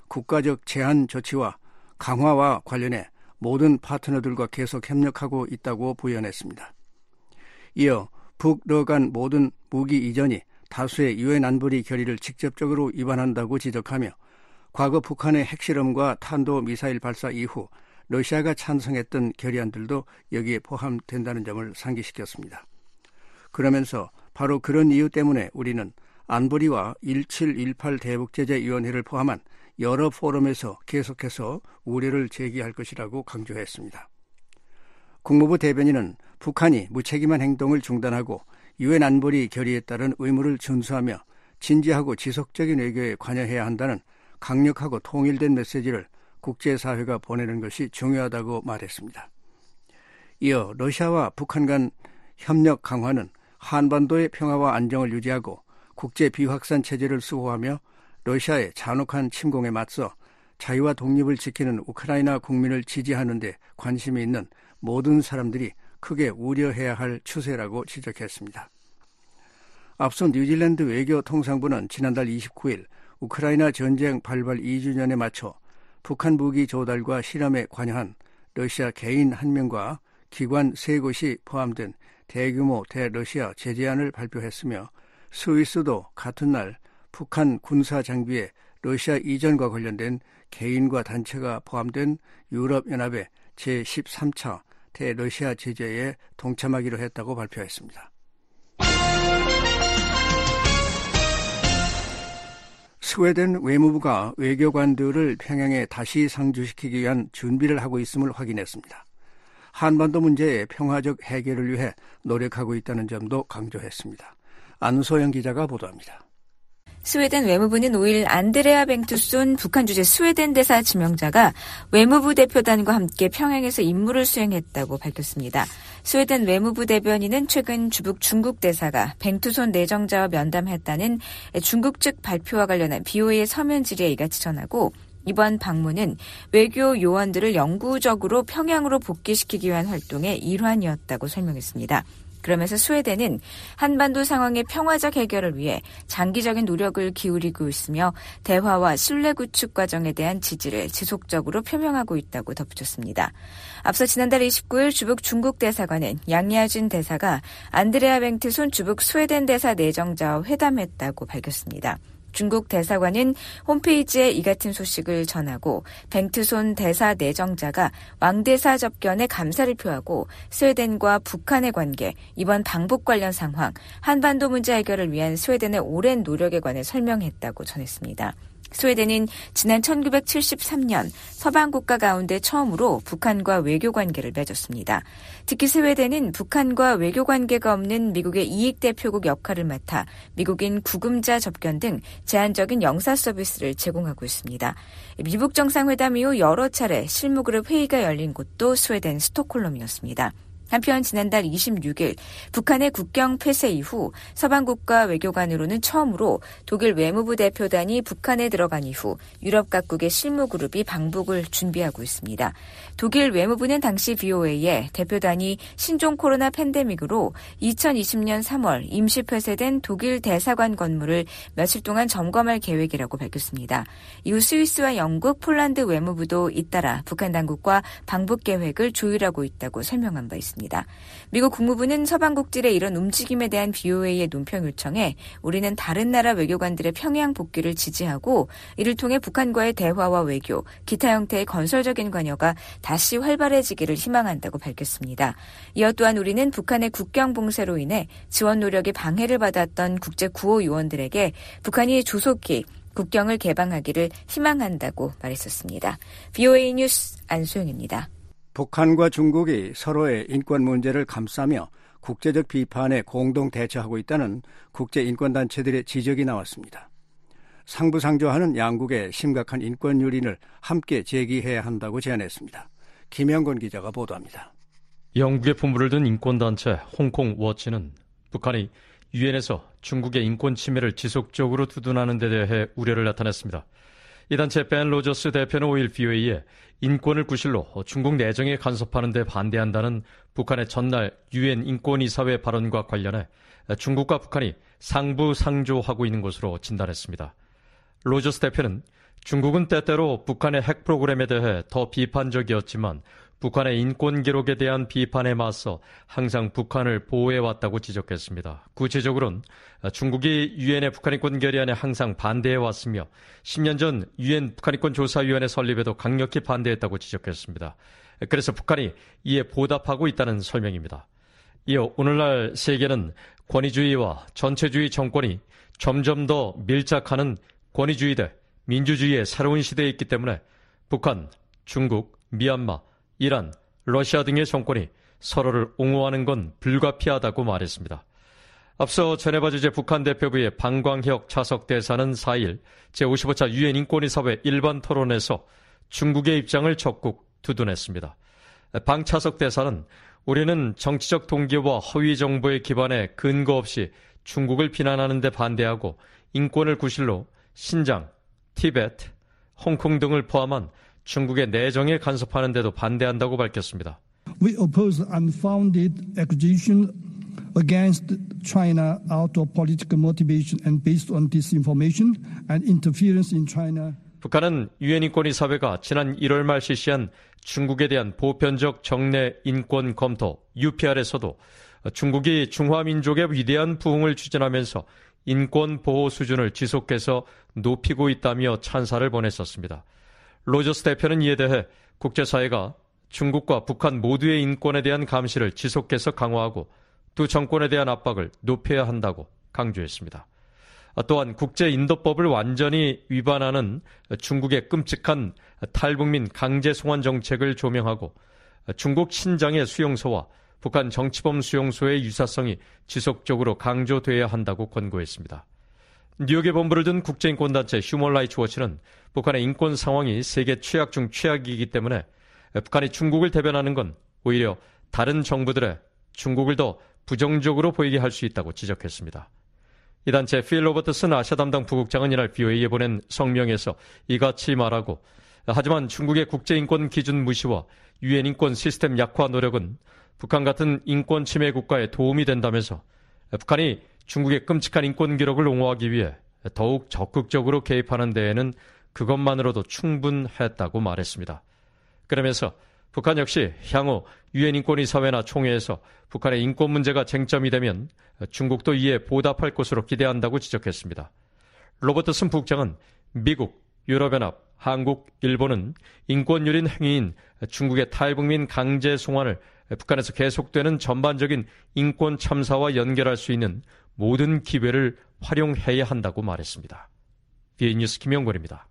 국가적 제한 조치와 강화와 관련해 모든 파트너들과 계속 협력하고 있다고 부연했습니다. 이어 북러 간 모든 무기 이전이 다수의 유엔 안보리 결의를 직접적으로 위반한다고 지적하며 과거 북한의 핵실험과 탄도미사일 발사 이후 러시아가 찬성했던 결의안들도 여기에 포함된다는 점을 상기시켰습니다. 그러면서 바로 그런 이유 때문에 우리는 안보리와 1718 대북제재위원회를 포함한 여러 포럼에서 계속해서 우려를 제기할 것이라고 강조했습니다. 국무부 대변인은 북한이 무책임한 행동을 중단하고 유엔 안보리 결의에 따른 의무를 준수하며 진지하고 지속적인 외교에 관여해야 한다는 강력하고 통일된 메시지를 국제사회가 보내는 것이 중요하다고 말했습니다. 이어 러시아와 북한 간 협력 강화는 한반도의 평화와 안정을 유지하고 국제 비확산 체제를 수호하며 러시아의 잔혹한 침공에 맞서 자유와 독립을 지키는 우크라이나 국민을 지지하는 데 관심이 있는 모든 사람들이 크게 우려해야 할 추세라고 지적했습니다. 앞서 뉴질랜드 외교통상부는 지난달 29일 우크라이나 전쟁 발발 2주년에 맞춰 북한 무기 조달과 실험에 관여한 러시아 개인 1명과 기관 3곳이 포함된 대규모 대러시아 제재안을 발표했으며 스위스도 같은 날 북한 군사 장비의 러시아 이전과 관련된 개인과 단체가 포함된 유럽연합의 제13차 대러시아 제재에 동참하기로 했다고 발표했습니다. 스웨덴 외무부가 외교관들을 평양에 다시 상주시키기 위한 준비를 하고 있음을 확인했습니다. 한반도 문제의 평화적 해결을 위해 노력하고 있다는 점도 강조했습니다. 안소영 기자가 보도합니다. 스웨덴 외무부는 5일 안드레아 뱅투손 북한 주재 스웨덴 대사 지명자가 외무부 대표단과 함께 평양에서 임무를 수행했다고 밝혔습니다. 스웨덴 외무부 대변인은 최근 주북 중국 대사가 뱅투손 내정자와 면담했다는 중국 측 발표와 관련한 BOA의 서면 질의에 이같이 전하고 이번 방문은 외교 요원들을 영구적으로 평양으로 복귀시키기 위한 활동의 일환이었다고 설명했습니다. 그러면서 스웨덴은 한반도 상황의 평화적 해결을 위해 장기적인 노력을 기울이고 있으며 대화와 신뢰 구축 과정에 대한 지지를 지속적으로 표명하고 있다고 덧붙였습니다. 앞서 지난달 29일 주북 중국 대사관은 양야진 대사가 안드레아 뱅트손 주북 스웨덴 대사 내정자와 회담했다고 밝혔습니다. 중국 대사관은 홈페이지에 이 같은 소식을 전하고 뱅트손 대사 내정자가 왕대사 접견에 감사를 표하고 스웨덴과 북한의 관계, 이번 방북 관련 상황, 한반도 문제 해결을 위한 스웨덴의 오랜 노력에 관해 설명했다고 전했습니다. 스웨덴은 지난 1973년 서방 국가 가운데 처음으로 북한과 외교 관계를 맺었습니다. 특히 스웨덴은 북한과 외교 관계가 없는 미국의 이익 대표국 역할을 맡아 미국인 구금자 접견 등 제한적인 영사 서비스를 제공하고 있습니다. 미북 정상회담 이후 여러 차례 실무그룹 회의가 열린 곳도 스웨덴 스톡홀름이었습니다. 한편 지난달 26일 북한의 국경 폐쇄 이후 서방국가 외교관으로는 처음으로 독일 외무부 대표단이 북한에 들어간 이후 유럽 각국의 실무그룹이 방북을 준비하고 있습니다. 독일 외무부는 당시 BOA에 대표단이 신종 코로나 팬데믹으로 2020년 3월 임시 폐쇄된 독일 대사관 건물을 며칠 동안 점검할 계획이라고 밝혔습니다. 이후 스위스와 영국, 폴란드 외무부도 잇따라 북한 당국과 방북 계획을 조율하고 있다고 설명한 바 있습니다. 미국 국무부는 서방국들의 이런 움직임에 대한 BOA의 논평 요청에 우리는 다른 나라 외교관들의 평양 복귀를 지지하고 이를 통해 북한과의 대화와 외교, 기타 형태의 건설적인 관여가 다시 활발해지기를 희망한다고 밝혔습니다. 이어 또한 우리는 북한의 국경 봉쇄로 인해 지원 노력이 방해를 받았던 국제 구호 요원들에게 북한이 조속히 국경을 개방하기를 희망한다고 말했었습니다. BOA 뉴스 안소영입니다. 북한과 중국이 서로의 인권 문제를 감싸며 국제적 비판에 공동 대처하고 있다는 국제인권단체들의 지적이 나왔습니다. 상부상조하는 양국의 심각한 인권 유린을 함께 제기해야 한다고 제안했습니다. 김영건 기자가 보도합니다. 영국의 품부를 든 인권단체 홍콩 워치는 북한이 유엔에서 중국의 인권 침해를 지속적으로 두둔하는 데 대해 우려를 나타냈습니다. 이 단체 벤 로저스 대표는 5일 BOA에 인권을 구실로 중국 내정에 간섭하는 데 반대한다는 북한의 전날 유엔 인권이사회 발언과 관련해 중국과 북한이 상부상조하고 있는 것으로 진단했습니다. 로저스 대표는 중국은 때때로 북한의 핵 프로그램에 대해 더 비판적이었지만 북한의 인권 기록에 대한 비판에 맞서 항상 북한을 보호해왔다고 지적했습니다. 구체적으로는 중국이 유엔의 북한인권 결의안에 항상 반대해왔으며 10년 전 유엔 북한인권조사위원회 설립에도 강력히 반대했다고 지적했습니다. 그래서 북한이 이에 보답하고 있다는 설명입니다. 이어 오늘날 세계는 권위주의와 전체주의 정권이 점점 더 밀착하는 권위주의 대 민주주의의 새로운 시대에 있기 때문에 북한, 중국, 미얀마, 이란, 러시아 등의 정권이 서로를 옹호하는 건 불가피하다고 말했습니다. 앞서 제네바 주재 북한 대표부의 방광혁 차석 대사는 4일 제55차 유엔 인권이사회 일반 토론에서 중국의 입장을 적극 두둔했습니다. 방 차석 대사는 우리는 정치적 동기와 허위 정보에 기반해 근거 없이 중국을 비난하는 데 반대하고 인권을 구실로 신장, 티베트, 홍콩 등을 포함한 중국의 내정에 간섭하는 데도 반대한다고 밝혔습니다. We oppose unfounded accusation against China out of political motivation and based on disinformation and interference in China. 북한은 유엔 인권이사회가 지난 1월 말 실시한 중국에 대한 보편적 정례 인권 검토 UPR에서도 중국이 중화민족의 위대한 부흥을 추진하면서 인권 보호 수준을 지속해서 높이고 있다며 찬사를 보냈었습니다. 로저스 대표는 이에 대해 국제사회가 중국과 북한 모두의 인권에 대한 감시를 지속해서 강화하고 두 정권에 대한 압박을 높여야 한다고 강조했습니다. 또한 국제인도법을 완전히 위반하는 중국의 끔찍한 탈북민 강제 송환 정책을 조명하고 중국 신장의 수용소와 북한 정치범 수용소의 유사성이 지속적으로 강조돼야 한다고 권고했습니다. 뉴욕에 본부를 둔 국제인권단체 휴먼 라이츠 워치는 북한의 인권 상황이 세계 최악 중 최악이기 때문에 북한이 중국을 대변하는 건 오히려 다른 정부들의 중국을 더 부정적으로 보이게 할 수 있다고 지적했습니다. 이 단체 필 로버트슨 아시아 담당 부국장은 이날 BOA에 보낸 성명에서 이같이 말하고, 하지만 중국의 국제인권 기준 무시와 유엔 인권 시스템 약화 노력은 북한 같은 인권 침해 국가에 도움이 된다면서 북한이 중국의 끔찍한 인권 기록을 옹호하기 위해 더욱 적극적으로 개입하는 데에는 그것만으로도 충분했다고 말했습니다. 그러면서 북한 역시 향후 유엔 인권이사회나 총회에서 북한의 인권 문제가 쟁점이 되면 중국도 이에 보답할 것으로 기대한다고 지적했습니다. 로버트슨 부국장은 미국, 유럽연합, 한국, 일본은 인권유린 행위인 중국의 탈북민 강제 송환을 북한에서 계속되는 전반적인 인권 참사와 연결할 수 있는 모든 기회를 활용해야 한다고 말했습니다. BA 뉴스 김영권입니다.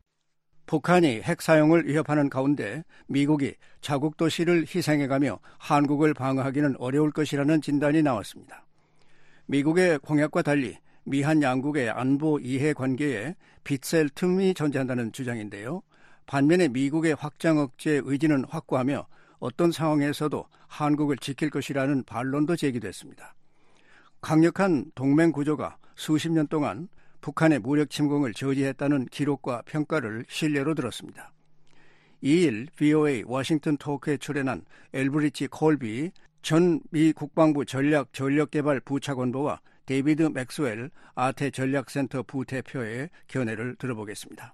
북한이 핵 사용을 위협하는 가운데 미국이 자국 도시를 희생해가며 한국을 방어하기는 어려울 것이라는 진단이 나왔습니다. 미국의 공약과 달리 미한 양국의 안보 이해 관계에 빗셀 틈이 존재한다는 주장인데요. 반면에 미국의 확장 억제 의지는 확고하며 어떤 상황에서도 한국을 지킬 것이라는 반론도 제기됐습니다. 강력한 동맹 구조가 수십 년 동안 북한의 무력 침공을 저지했다는 기록과 평가를 신뢰로 들었습니다. 2일 VOA 워싱턴 토크에 출연한 엘브리치 콜비 전 미 국방부 전력개발 부차관보와 데이비드 맥스웰 아태 전략센터 부대표의 견해를 들어보겠습니다.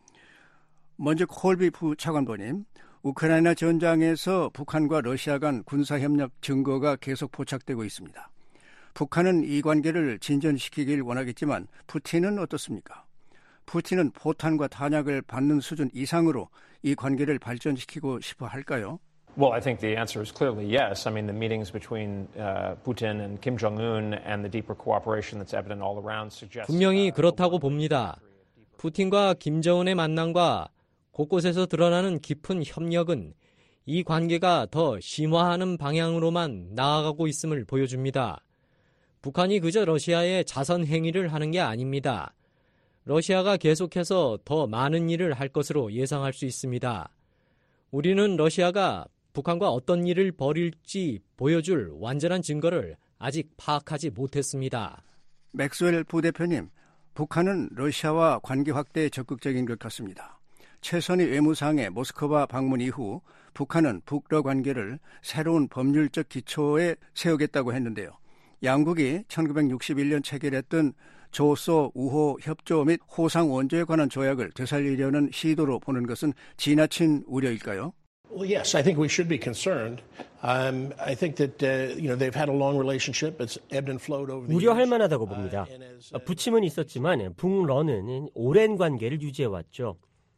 먼저 콜비 부차관보님, 우크라이나 전장에서 북한과 러시아 간 군사협력 증거가 계속 포착되고 있습니다. 북한은 이 관계를 진전시키길 원하겠지만 푸틴은 어떻습니까? 푸틴은 포탄과 탄약을 받는 수준 이상으로 이 관계를 발전시키고 싶어 할까요? Well, I think the answer is clearly yes. I mean, the meetings between Putin and Kim Jong-un and the deeper cooperation that's evident all around suggests. 분명히 그렇다고 봅니다. 푸틴과 김정은의 만남과 곳곳에서 드러나는 깊은 협력은 이 관계가 더 심화하는 방향으로만 나아가고 있음을 보여줍니다. 북한이 그저 러시아의 자선 행위를 하는 게 아닙니다. 러시아가 계속해서 더 많은 일을 할 것으로 예상할 수 있습니다. 우리는 러시아가 북한과 어떤 일을 벌일지 보여줄 완전한 증거를 아직 파악하지 못했습니다. 맥스웰 부대표님, 북한은 러시아와 관계 확대에 적극적인 것 같습니다. 최선희 외무상의 모스크바 방문 이후 북한은 북러 관계를 새로운 법률적 기초에 세우겠다고 했는데요. 양국이 1961년 체결했던 조소 우호 협조 및 호상 원조에 관한 조약을 되살리려는 시도로 보는 것은 지나친 우려일까요? Well, yes, I think we should be concerned. I think that they've had a long relationship. It's ebbed and flowed over the years. 우려할 만하다고 봅니다. 부침은 있었지만 북러는 오랜 관계를 유지해왔죠.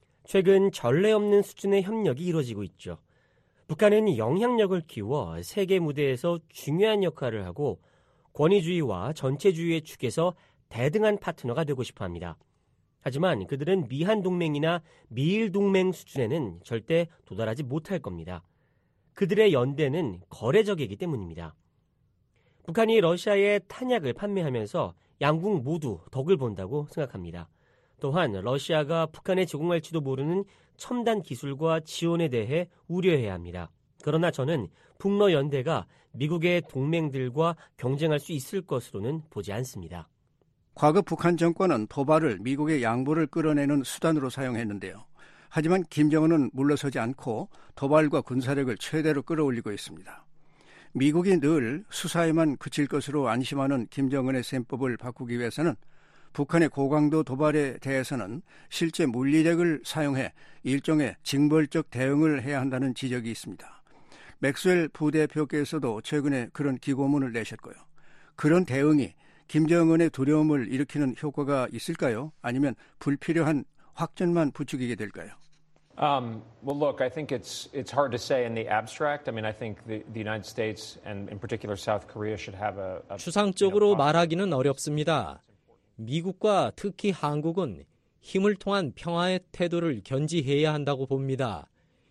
최근 전례 없는 수준의 협력이 이루어지고 있죠. 북한은 영향력을 키워 세계 무대에서 중요한 역할을 하고 권위주의와 전체주의의 축에서 대등한 파트너가 되고 싶어합니다. 하지만 그들은 미한 동맹이나 미일 동맹 수준에는 절대 도달하지 못할 겁니다. 그들의 연대는 거래적이기 때문입니다. 북한이 러시아에 탄약을 판매하면서 양국 모두 덕을 본다고 생각합니다. 또한 러시아가 북한에 제공할지도 모르는 첨단 기술과 지원에 대해 우려해야 합니다. 그러나 저는 북러 연대가 미국의 동맹들과 경쟁할 수 있을 것으로는 보지 않습니다. 과거 북한 정권은 도발을 미국의 양보를 끌어내는 수단으로 사용했는데요. 하지만 김정은은 물러서지 않고 도발과 군사력을 최대로 끌어올리고 있습니다. 미국이 늘 수사에만 그칠 것으로 안심하는 김정은의 셈법을 바꾸기 위해서는 북한의 고강도 도발에 대해서는 실제 물리력을 사용해 일종의 징벌적 대응을 해야 한다는 지적이 있습니다. 맥스웰 부대표께서도 최근에 그런 기고문을 내셨고요. 그런 대응이 김정은의 두려움을 일으키는 효과가 있을까요? 아니면 불필요한 확전만 부추기게 될까요? Well, look, I think it's hard to say in the abstract. I mean, I think the United States and in particular South Korea should have a 추상적으로 말하기는 어렵습니다. 미국과 특히 한국은 힘을 통한 평화의 태도를 견지해야 한다고 봅니다.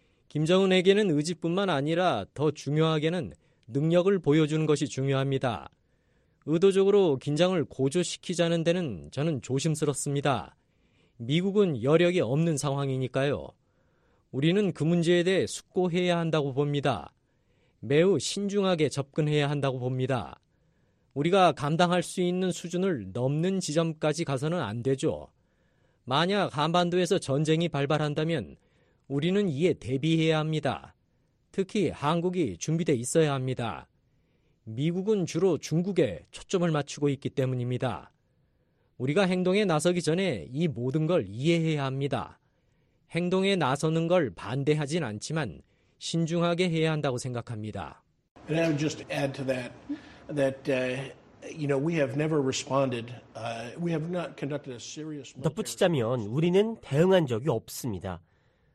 김정은에게는 의지뿐만 아니라 더 중요하게는 능력을 보여주는 것이 중요합니다. 의도적으로 긴장을 고조시키자는 데는 저는 조심스럽습니다. 미국은 여력이 없는 상황이니까요. 우리는 그 문제에 대해 숙고해야 한다고 봅니다. 매우 신중하게 접근해야 한다고 봅니다. 우리가 감당할 수 있는 수준을 넘는 지점까지 가서는 안 되죠. 만약 한반도에서 전쟁이 발발한다면 우리는 이에 대비해야 합니다. 특히 한국이 준비되어 있어야 합니다. 미국은 주로 중국에 초점을 맞추고 있기 때문입니다. 우리가 행동에 나서기 전에 이 모든 걸 이해해야 합니다. 행동에 나서는 걸 반대하진 않지만 신중하게 해야 한다고 생각합니다. And I would just add to that we have never responded. We have not conducted a serious. 덧붙이자면 우리는 대응한 적이 없습니다.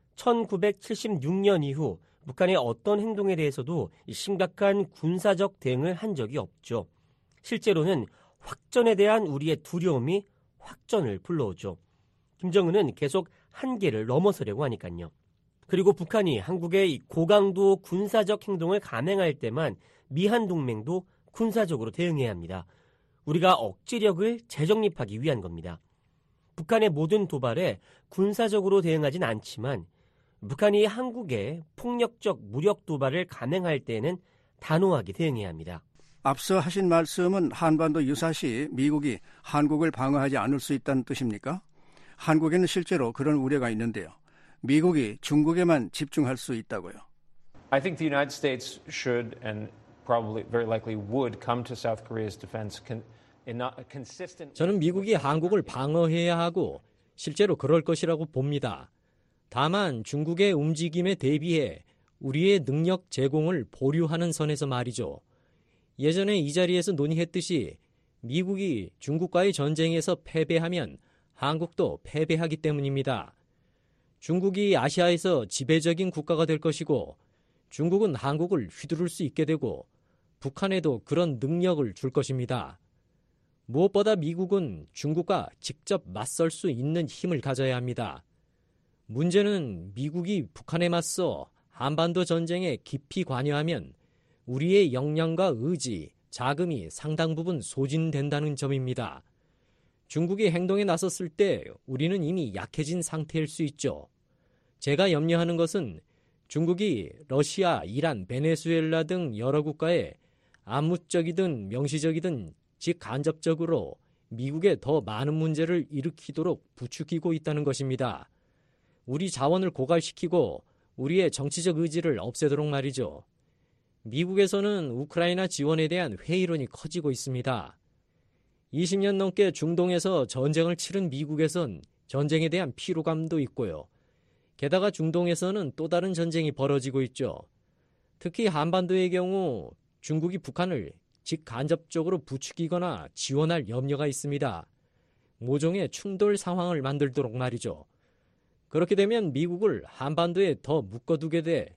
1976년 이후 북한의 어떤 행동에 대해서도 심각한 군사적 대응을 한 적이 없죠. 실제로는 확전에 대한 우리의 두려움이 확전을 불러오죠. 김정은은 계속 한계를 넘어서려고 하니까요. 그리고 북한이 한국의 고강도 군사적 행동을 감행할 때만 미한 동맹도 군사적으로 대응해야 합니다. 우리가 억지력을 재정립하기 위한 겁니다. 북한의 모든 도발에 군사적으로 대응하진 않지만 북한이 한국에 폭력적 무력 도발을 감행할 때에는 단호하게 대응해야 합니다. 앞서 하신 말씀은 한반도 유사시 미국이 한국을 방어하지 않을 수 있다는 뜻입니까? 한국에는 실제로 그런 우려가 있는데요. 미국이 중국에만 집중할 수 있다고요. I think the United States should and probably very likely would come to South Korea's defense in a consistent. 저는 미국이 한국을 방어해야 하고 실제로 그럴 것이라고 봅니다. 다만 중국의 움직임에 대비해 우리의 능력 제공을 보류하는 선에서 말이죠. 예전에 이 자리에서 논의했듯이 미국이 중국과의 전쟁에서 패배하면 한국도 패배하기 때문입니다. 중국이 아시아에서 지배적인 국가가 될 것이고 중국은 한국을 휘두를 수 있게 되고 북한에도 그런 능력을 줄 것입니다. 무엇보다 미국은 중국과 직접 맞설 수 있는 힘을 가져야 합니다. 문제는 미국이 북한에 맞서 한반도 전쟁에 깊이 관여하면 우리의 역량과 의지, 자금이 상당 부분 소진된다는 점입니다. 중국이 행동에 나섰을 때 우리는 이미 약해진 상태일 수 있죠. 제가 염려하는 것은 중국이 러시아, 이란, 베네수엘라 등 여러 국가에 암묵적이든 명시적이든 직간접적으로 미국에 더 많은 문제를 일으키도록 부추기고 있다는 것입니다. 우리 자원을 고갈시키고 우리의 정치적 의지를 없애도록 말이죠. 미국에서는 우크라이나 지원에 대한 회의론이 커지고 있습니다. 20년 넘게 중동에서 전쟁을 치른 미국에선 전쟁에 대한 피로감도 있고요. 게다가 중동에서는 또 다른 전쟁이 벌어지고 있죠. 특히 한반도의 경우 중국이 북한을 직간접적으로 부추기거나 지원할 염려가 있습니다. 모종의 충돌 상황을 만들도록 말이죠. 그렇게 되면 미국을 한반도에 더 묶어두게 돼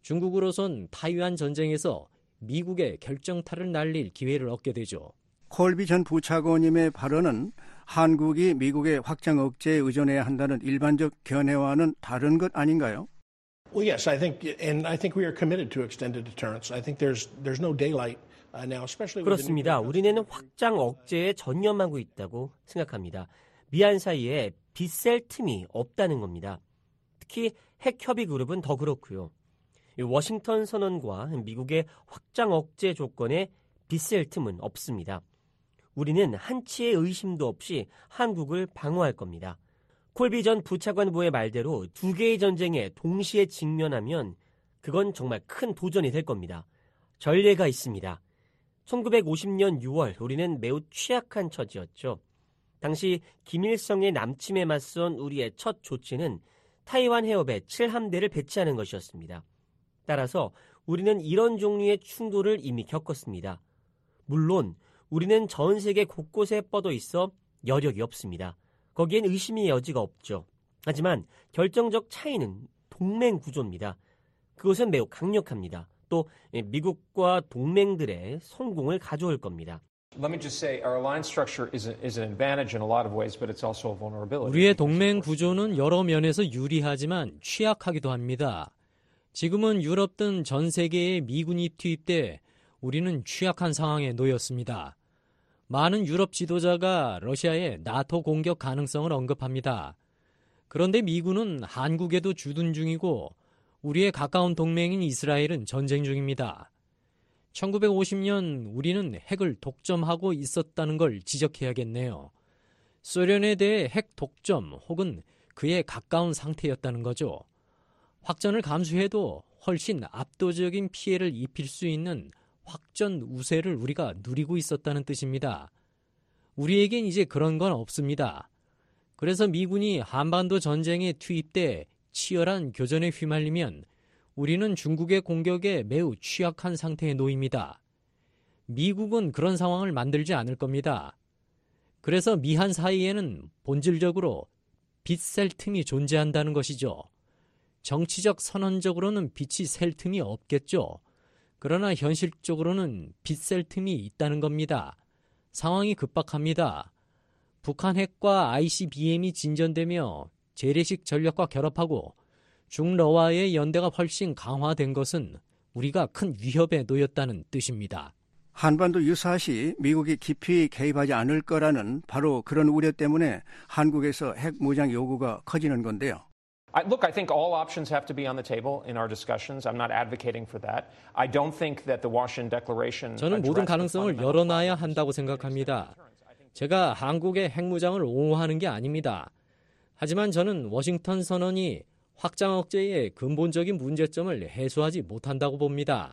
중국으로선 타이완 전쟁에서 미국의 결정타를 날릴 기회를 얻게 되죠. 콜비 전 부차관님의 발언은 한국이 미국의 확장 억제에 의존해야 한다는 일반적 견해와는 다른 것 아닌가요? Well, yes, I think we are committed to extended deterrence. I think there's no daylight now, especially. 그렇습니다. 우리는 확장 억제에 전념하고 있다고 생각합니다. 미한 사이에 빗셀 틈이 없다는 겁니다. 특히 핵협의 그룹은 더 그렇고요. 워싱턴 선언과 미국의 확장 억제 조건에 빗셀 틈은 없습니다. 우리는 한치의 의심도 없이 한국을 방어할 겁니다. 콜비 전 부차관보의 말대로 두 개의 전쟁에 동시에 직면하면 그건 정말 큰 도전이 될 겁니다. 전례가 있습니다. 1950년 6월 우리는 매우 취약한 처지였죠. 당시 김일성의 남침에 맞선 우리의 첫 조치는 타이완 해협에 7함대를 배치하는 것이었습니다. 따라서 우리는 이런 종류의 충돌을 이미 겪었습니다. 물론 우리는 전 세계 곳곳에 뻗어 있어 여력이 없습니다. 거기엔 의심의 여지가 없죠. 하지만 결정적 차이는 동맹 구조입니다. 그것은 매우 강력합니다. 또 미국과 동맹들의 성공을 가져올 겁니다. Let me just say, our alliance structure is an advantage in a lot of ways, but it's also a vulnerability. 우리의 동맹 구조는 여러 면에서 유리하지만 취약하기도 합니다. 지금은 유럽 등 전 세계에 미군이 투입돼 우리는 취약한 상황에 놓였습니다. 많은 유럽 지도자가 러시아의 나토 공격 가능성을 언급합니다. 그런데 미군은 한국에도 주둔 중이고 우리의 가까운 동맹인 이스라엘은 전쟁 중입니다. 1950년 우리는 핵을 독점하고 있었다는 걸 지적해야겠네요. 소련에 대해 핵 독점 혹은 그에 가까운 상태였다는 거죠. 확전을 감수해도 훨씬 압도적인 피해를 입힐 수 있는 확전 우세를 우리가 누리고 있었다는 뜻입니다. 우리에겐 이제 그런 건 없습니다. 그래서 미군이 한반도 전쟁에 투입돼 치열한 교전에 휘말리면 우리는 중국의 공격에 매우 취약한 상태에 놓입니다. 미국은 그런 상황을 만들지 않을 겁니다. 그래서 미한 사이에는 본질적으로 빛셀 틈이 존재한다는 것이죠. 정치적 선언적으로는 빛이 셀 틈이 없겠죠. 그러나 현실적으로는 빛셀 틈이 있다는 겁니다. 상황이 급박합니다. 북한 핵과 ICBM이 진전되며 재래식 전력과 결합하고 중러와의 연대가 훨씬 강화된 것은 우리가 큰 위협에 놓였다는 뜻입니다. 한반도 유사시 미국이 깊이 개입하지 않을 거라는 바로 그런 우려 때문에 한국에서 핵 무장 요구가 커지는 건데요. Look, I think all options have to be on the table in our discussions. I'm not advocating for that. I don't think that the Washington Declaration. 저는 모든 가능성을 열어놔야 한다고 생각합니다. 제가 한국의 핵무장을 옹호하는 게 아닙니다. 하지만 저는 워싱턴 선언이 확장 억제의 근본적인 문제점을 해소하지 못한다고 봅니다.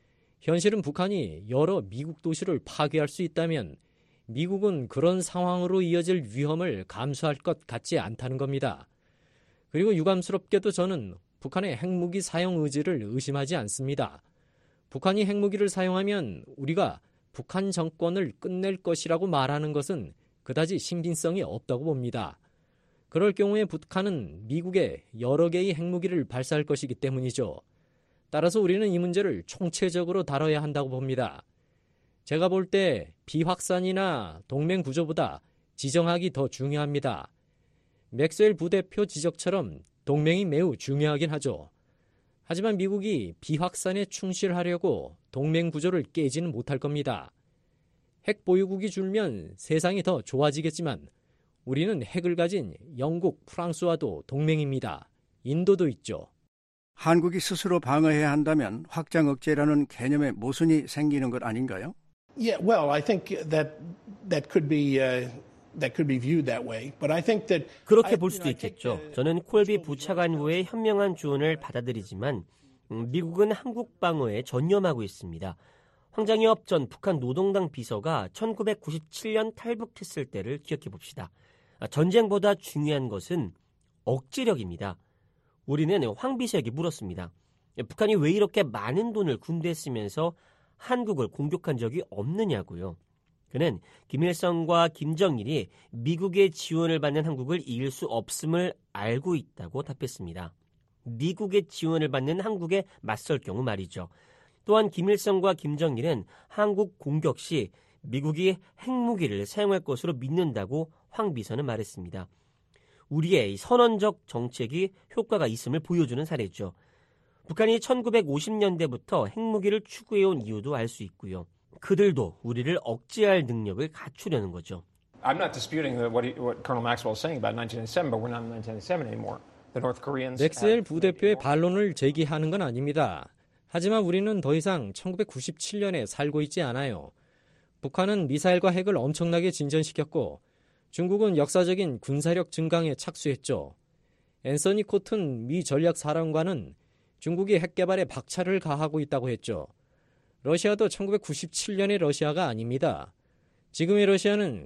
현실은 북한이 여러 미국 도시를 파괴할 수 있다면 미국은 그런 상황으로 이어질 위험을 감수할 것 같지 않다는 겁니다. 그리고 유감스럽게도 저는 북한의 핵무기 사용 의지를 의심하지 않습니다. 북한이 핵무기를 사용하면 우리가 북한 정권을 끝낼 것이라고 말하는 것은 그다지 신빙성이 없다고 봅니다. 그럴 경우에 북한은 미국에 여러 개의 핵무기를 발사할 것이기 때문이죠. 따라서 우리는 이 문제를 총체적으로 다뤄야 한다고 봅니다. 제가 볼 때 비확산이나 동맹 구조보다 지정학이 더 중요합니다. 맥스웰 부대표 지적처럼 동맹이 매우 중요하긴 하죠. 하지만 미국이 비확산에 충실하려고 동맹 구조를 깨지는 못할 겁니다. 핵 보유국이 줄면 세상이 더 좋아지겠지만 우리는 핵을 가진 영국, 프랑스와도 동맹입니다. 인도도 있죠. 한국이 스스로 방어해야 한다면 확장 억제라는 개념의 모순이 생기는 것 아닌가요? Yeah, well, I think that could be viewed that way, but I think that 그렇게 볼 수도 있겠죠. 저는 콜비 부차관부의 현명한 조언을 받아들이지만 미국은 한국 방어에 전념하고 있습니다. 황장엽 전 북한 노동당 비서가 1997년 탈북했을 때를 기억해 봅시다. 전쟁보다 중요한 것은 억지력입니다. 우리는 황 비서에게 물었습니다. 북한이 왜 이렇게 많은 돈을 군대에 쓰면서 한국을 공격한 적이 없느냐고요. 그는 김일성과 김정일이 미국의 지원을 받는 한국을 이길 수 없음을 알고 있다고 답했습니다. 미국의 지원을 받는 한국에 맞설 경우 말이죠. 또한 김일성과 김정일은 한국 공격 시 미국이 핵무기를 사용할 것으로 믿는다고 황 비서는 말했습니다. 우리의 선언적 정책이 효과가 있음을 보여주는 사례죠. 북한이 1950년대부터 핵무기를 추구해온 이유도 알 수 있고요. 그들도 우리를 억제할 능력을 갖추려는 거죠. I'm not disputing what Colonel Maxwell is saying about 1997, but we're not in 1997 anymore. The North Koreans. 맥스웰 부대표의 반론을 제기하는 건 아닙니다. 하지만 우리는 더 이상 1997년에 살고 있지 않아요. 북한은 미사일과 핵을 엄청나게 진전시켰고 중국은 역사적인 군사력 증강에 착수했죠. 앤서니 코튼 미 전략사령관은 중국이 핵 개발에 박차를 가하고 있다고 했죠. 러시아도 1997년의 러시아가 아닙니다. 지금의 러시아는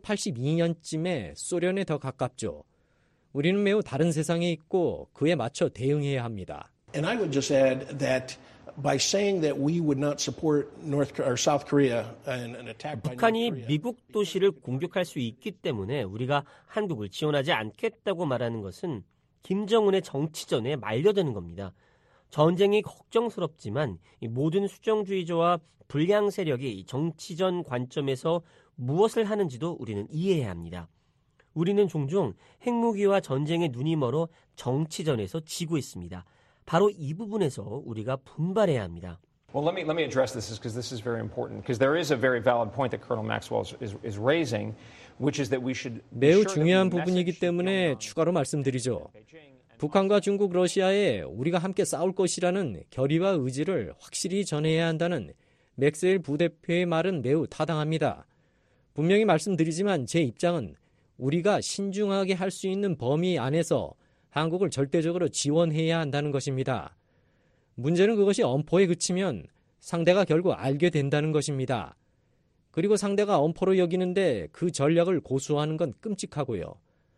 1982년쯤에 소련에 더 가깝죠. 우리는 매우 다른 세상에 있고 그에 맞춰 대응해야 합니다. And I would just add that by saying that we would not support South Korea in an attack by 북한이 미국 도시를 공격할 수 있기 때문에 우리가 한국을 지원하지 않겠다고 말하는 것은 김정은의 정치전에 말려드는 겁니다. 전쟁이 걱정스럽지만 모든 수정주의자와 불량 세력이 정치전 관점에서 무엇을 하는지도 우리는 이해해야 합니다. 우리는 종종 핵무기와 전쟁에 눈이 멀어 정치전에서 지고 있습니다. 바로 이 부분에서 우리가 분발해야 합니다. Well, let me address this because this is very important because there is a very valid point that Colonel Maxwell is raising, which is that we should. 매우 중요한 부분이기 때문에 추가로 말씀드리죠. 북한과 중국, 러시아에 우리가 함께 싸울 것이라는 결의와 의지를 확실히 전해야 한다는 맥스웰 부대표의 말은 매우 타당합니다. 분명히 말씀드리지만 제 입장은 우리가 신중하게 할 수 있는 범위 안에서 한국을 절대적으로 지원해야 한다는 것입니다. 문제는 그것이 엄포에 그치면 상대가 결국 알게 된다는 것입니다. 그리고 상대가 엄포로 여기는데 그 전략을 고수하는 건 끔찍하고요.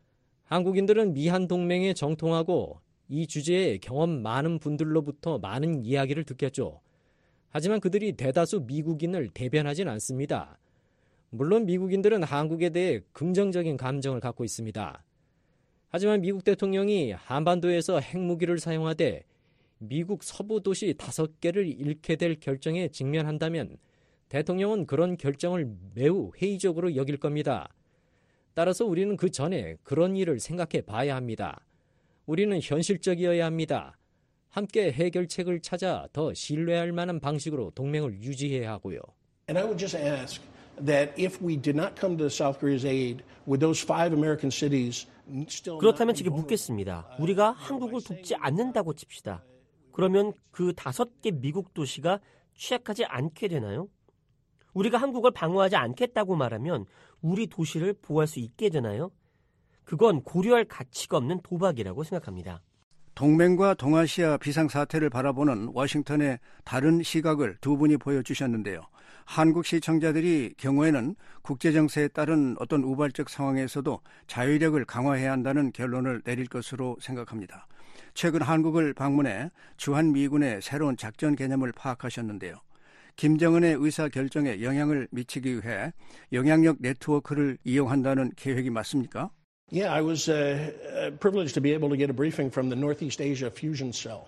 한국인들은 미한 동맹에 정통하고 이 주제에 경험 많은 분들로부터 많은 이야기를 듣겠죠. 하지만 그들이 대다수 미국인을 대변하진 않습니다. 물론 미국인들은 한국에 대해 긍정적인 감정을 갖고 있습니다. 하지만 미국 대통령이 한반도에서 핵무기를 사용하되 미국 서부 도시 5개를 잃게 될 결정에 직면한다면 대통령은 그런 결정을 매우 회의적으로 여길 겁니다. 따라서 우리는 그 전에 그런 일을 생각해 봐야 합니다. 우리는 현실적이어야 합니다. 함께 해결책을 찾아 더 신뢰할 만한 방식으로 동맹을 유지해야 하고요. And I would just ask that if we did not come to South Korea's aid, would those 5 American cities still 그렇다면 제게 묻겠습니다. 우리가 한국을 돕지 않는다고 칩시다. 그러면 그 5개 미국 도시가 취약하지 않게 되나요? 우리가 한국을 방어하지 않겠다고 말하면 우리 도시를 보호할 수 있게 되나요? 그건 고려할 가치가 없는 도박이라고 생각합니다. 동맹과 동아시아 비상사태를 바라보는 워싱턴의 다른 시각을 두 분이 보여주셨는데요. 한국 시청자들이 경우에는 국제정세에 따른 어떤 우발적 상황에서도 자위력을 강화해야 한다는 결론을 내릴 것으로 생각합니다. 최근 한국을 방문해 주한미군의 새로운 작전 개념을 파악하셨는데요. 김정은의 의사결정에 영향을 미치기 위해 영향력 네트워크를 이용한다는 계획이 맞습니까? Yeah, I was privileged to be able to get a briefing from the Northeast Asia Fusion Cell.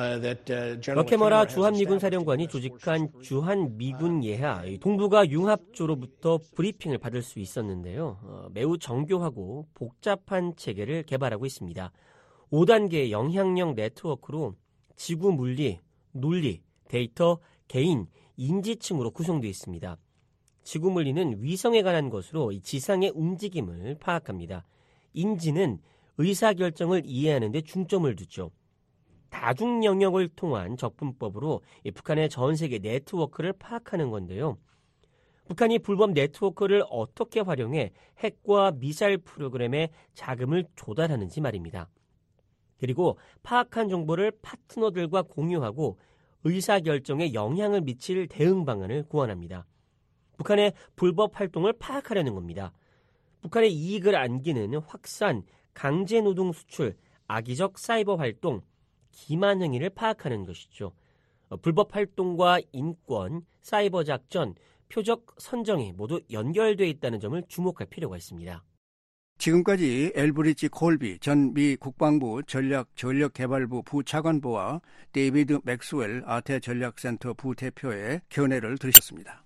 러케머라 주한미군 사령관이 조직한 주한미군 예하 동북아 융합조로부터 브리핑을 받을 수 있었는데요. 매우 정교하고 복잡한 체계를 개발하고 있습니다. 5단계 영향력 네트워크로 지구 물리, 논리, 데이터, 개인, 인지층으로 구성되어 있습니다. 지구 물리는 위성에 관한 것으로 지상의 움직임을 파악합니다. 인지는 의사결정을 이해하는 데 중점을 두죠. 다중 영역을 통한 접근법으로 북한의 전 세계 네트워크를 파악하는 건데요. 북한이 불법 네트워크를 어떻게 활용해 핵과 미사일 프로그램에 자금을 조달하는지 말입니다. 그리고 파악한 정보를 파트너들과 공유하고 의사결정에 영향을 미칠 대응 방안을 고안합니다. 북한의 불법 활동을 파악하려는 겁니다. 북한의 이익을 안기는 확산, 강제노동 수출, 악의적 사이버 활동, 기만 행위를 파악하는 것이죠. 불법 활동과 인권, 사이버 작전, 표적 선정이 모두 연결되어 있다는 점을 주목할 필요가 있습니다. 지금까지 엘브리지 콜비 전 미 국방부 전력개발부 부차관보와 데이비드 맥스웰 아태전략센터 부대표의 견해를 들으셨습니다.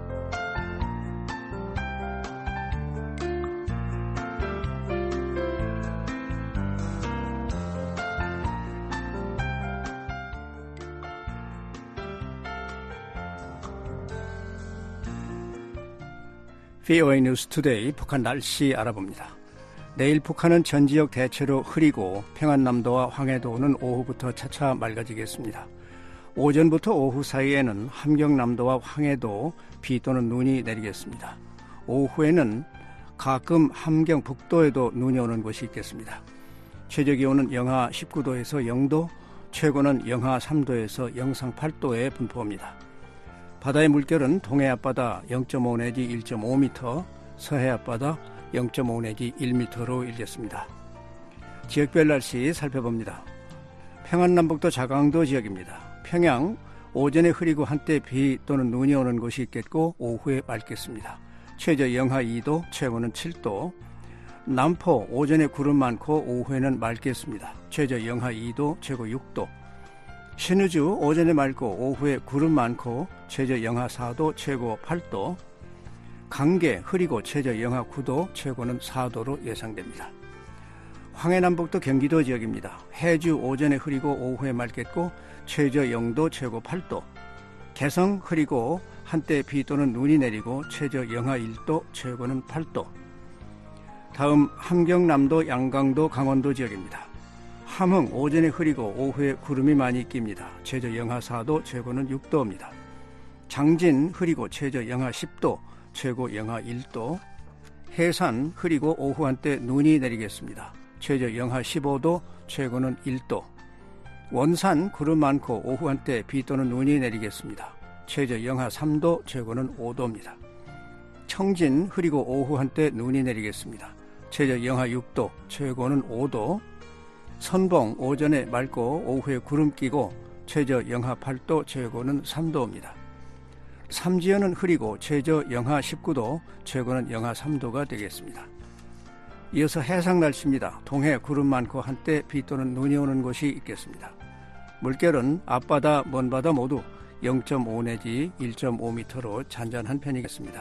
VOA 뉴스 투데이 북한 날씨 알아봅니다. 내일 북한은 전 지역 대체로 흐리고 평안남도와 황해도는 오후부터 차차 맑아지겠습니다. 오전부터 오후 사이에는 함경남도와 황해도 비 또는 눈이 내리겠습니다. 오후에는 가끔 함경 북도에도 눈이 오는 곳이 있겠습니다. 최저기온은 영하 19도에서 0도, 최고는 영하 3도에서 영상 8도에 분포합니다. 바다의 물결은 동해 앞바다 0.5 내지 1.5m, 서해 앞바다 0.5 내지 1m로 일겠습니다. 지역별 날씨 살펴봅니다. 평안남북도 자강도 지역입니다. 평양 오전에 흐리고 한때 비 또는 눈이 오는 곳이 있겠고 오후에 맑겠습니다. 최저 영하 2도, 최고는 7도. 남포 오전에 구름 많고 오후에는 맑겠습니다. 최저 영하 2도, 최고 6도. 신의주 오전에 맑고 오후에 구름 많고 최저 영하 4도, 최고 8도. 강계 흐리고 최저 영하 9도, 최고는 4도로 예상됩니다. 황해남북도 경기도 지역입니다. 해주 오전에 흐리고 오후에 맑겠고 최저 0도, 최고 8도. 개성 흐리고 한때 비 또는 눈이 내리고 최저 영하 1도, 최고는 8도. 다음 함경남도, 양강도, 강원도 지역입니다. 함흥 오전에 흐리고 오후에 구름이 많이 낍니다. 최저 영하 4도, 최고는 6도입니다. 장진 흐리고 최저 영하 10도, 최고 영하 1도. 해산 흐리고 오후 한때 눈이 내리겠습니다. 최저 영하 15도, 최고는 1도. 원산 구름 많고 오후 한때 비 또는 눈이 내리겠습니다. 최저 영하 3도, 최고는 5도입니다. 청진 흐리고 오후 한때 눈이 내리겠습니다. 최저 영하 6도, 최고는 5도. 선봉 오전에 맑고 오후에 구름 끼고 최저 영하 8도, 최고는 3도입니다. 삼지연은 흐리고 최저 영하 19도, 최고는 영하 3도가 되겠습니다. 이어서 해상 날씨입니다. 동해 구름 많고 한때 비 또는 눈이 오는 곳이 있겠습니다. 물결은 앞바다, 먼바다 모두 0.5 내지 1.5m로 잔잔한 편이겠습니다.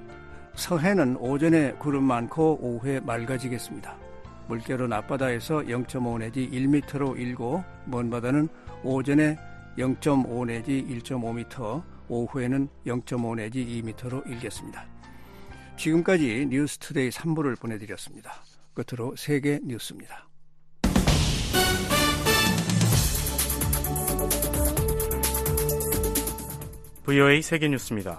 서해는 오전에 구름 많고 오후에 맑아지겠습니다. 물결은 앞바다에서 0.5 내지 1m로 일고 먼바다는 오전에 0.5 내지 1.5m, 오후에는 0.5 내지 2m로 일겠습니다. 지금까지 뉴스투데이 3부를 보내드렸습니다. 끝으로 세계 뉴스입니다. VOA 세계 뉴스입니다.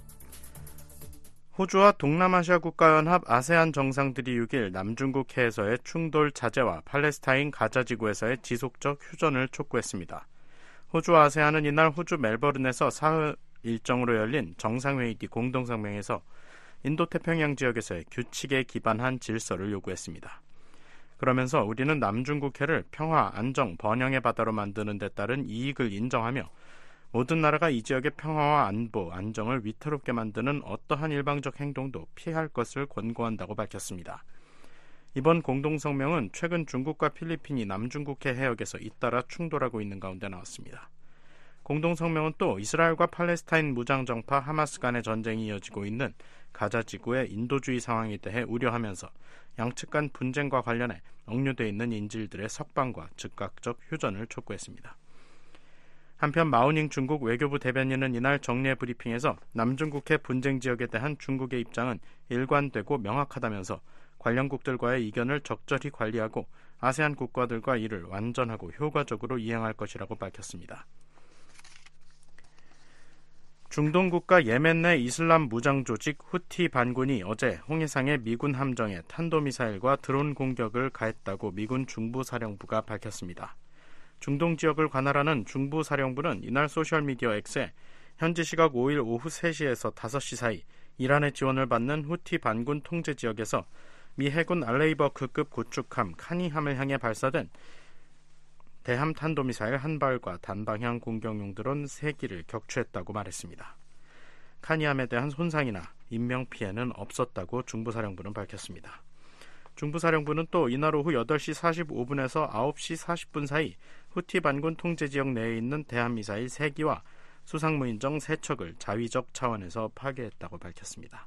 호주와 동남아시아 국가연합 아세안 정상들이 6일 남중국 해에서의 충돌 자제와 팔레스타인 가자 지구에서의 지속적 휴전을 촉구했습니다. 호주와 아세안은 이날 호주 멜버른에서 사흘 일정으로 열린 정상회의 뒤 공동성명에서 인도태평양 지역에서의 규칙에 기반한 질서를 요구했습니다. 그러면서 우리는 남중국해를 평화, 안정, 번영의 바다로 만드는 데 따른 이익을 인정하며 모든 나라가 이 지역의 평화와 안보, 안정을 위태롭게 만드는 어떠한 일방적 행동도 피할 것을 권고한다고 밝혔습니다. 이번 공동성명은 최근 중국과 필리핀이 남중국해 해역에서 잇따라 충돌하고 있는 가운데 나왔습니다. 공동성명은 또 이스라엘과 팔레스타인 무장정파 하마스 간의 전쟁이 이어지고 있는 가자 지구의 인도주의 상황에 대해 우려하면서 양측 간 분쟁과 관련해 억류되어 있는 인질들의 석방과 즉각적 휴전을 촉구했습니다. 한편 마오닝 중국 외교부 대변인은 이날 정례 브리핑에서 남중국해 분쟁 지역에 대한 중국의 입장은 일관되고 명확하다면서 관련국들과의 이견을 적절히 관리하고 아세안 국가들과 이를 완전하고 효과적으로 이행할 것이라고 밝혔습니다. 중동 국가 예멘 내 이슬람 무장 조직 후티 반군이 어제 홍해상의 미군 함정에 탄도미사일과 드론 공격을 가했다고 미군 중부사령부가 밝혔습니다. 중동 지역을 관할하는 중부사령부는 이날 소셜미디어 X에 현지 시각 5일 오후 3시에서 5시 사이 이란의 지원을 받는 후티 반군 통제 지역에서 미 해군 알레이버크급 구축함 카니함을 향해 발사된 대함 탄도미사일 한 발과 단방향 공격용 드론 3기를 격추했다고 말했습니다. 카니함에 대한 손상이나 인명피해는 없었다고 중부사령부는 밝혔습니다. 중부사령부는 또 이날 오후 8시 45분에서 9시 40분 사이 후티 반군 통제지역 내에 있는 대함미사일 3기와 수상무인정 3척을 자위적 차원에서 파괴했다고 밝혔습니다.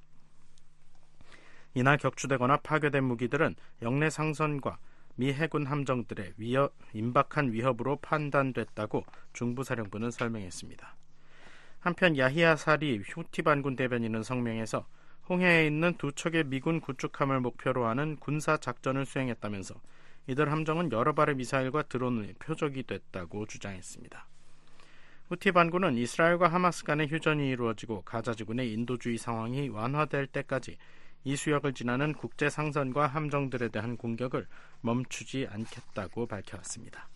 이날 격추되거나 파괴된 무기들은 영내 상선과 미 해군 함정들의 임박한 위협으로 판단됐다고 중부사령부는 설명했습니다. 한편 야히야 사리 후티 반군 대변인은 성명에서 홍해에 있는 2척의 미군 구축함을 목표로 하는 군사작전을 수행했다면서 이들 함정은 여러 발의 미사일과 드론의 표적이 됐다고 주장했습니다. 후티 반군은 이스라엘과 하마스 간의 휴전이 이루어지고 가자지구의 인도주의 상황이 완화될 때까지 이 수역을 지나는 국제 상선과 함정들에 대한 공격을 멈추지 않겠다고 밝혀왔습니다.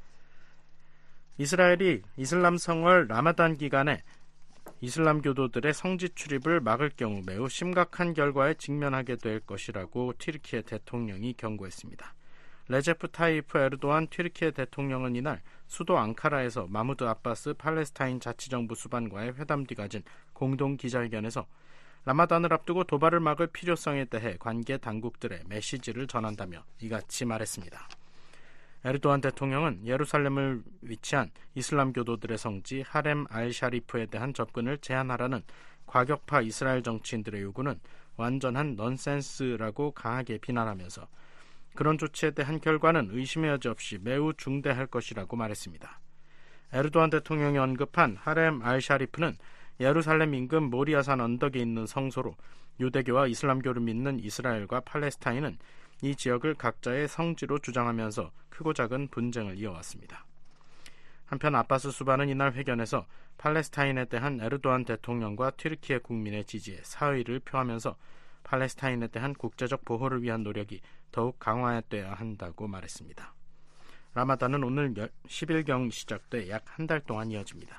이스라엘이 이슬람 성월 라마단 기간에 이슬람 교도들의 성지 출입을 막을 경우 매우 심각한 결과에 직면하게 될 것이라고 튀르키예 대통령이 경고했습니다. 레제프 타이프 에르도안 튀르키예 대통령은 이날 수도 앙카라에서 마무드 아바스 팔레스타인 자치정부 수반과의 회담 뒤 가진 공동 기자회견에서 라마단을 앞두고 도발을 막을 필요성에 대해 관계 당국들의 메시지를 전한다며 이같이 말했습니다. 에르도안 대통령은 예루살렘을 위치한 이슬람 교도들의 성지 하렘 알-샤리프에 대한 접근을 제한하라는 과격파 이스라엘 정치인들의 요구는 완전한 넌센스라고 강하게 비난하면서 그런 조치에 대한 결과는 의심의 여지 없이 매우 중대할 것이라고 말했습니다. 에르도안 대통령이 언급한 하렘 알-샤리프는 예루살렘 인근 모리아산 언덕에 있는 성소로 유대교와 이슬람교를 믿는 이스라엘과 팔레스타인은 이 지역을 각자의 성지로 주장하면서 크고 작은 분쟁을 이어왔습니다. 한편 아바스 수반은 이날 회견에서 팔레스타인에 대한 에르도안 대통령과 튀르키예 국민의 지지에 사의를 표하면서 팔레스타인에 대한 국제적 보호를 위한 노력이 더욱 강화돼야 한다고 말했습니다. 라마단은 오늘 10일경 시작돼 약 한 달 동안 이어집니다.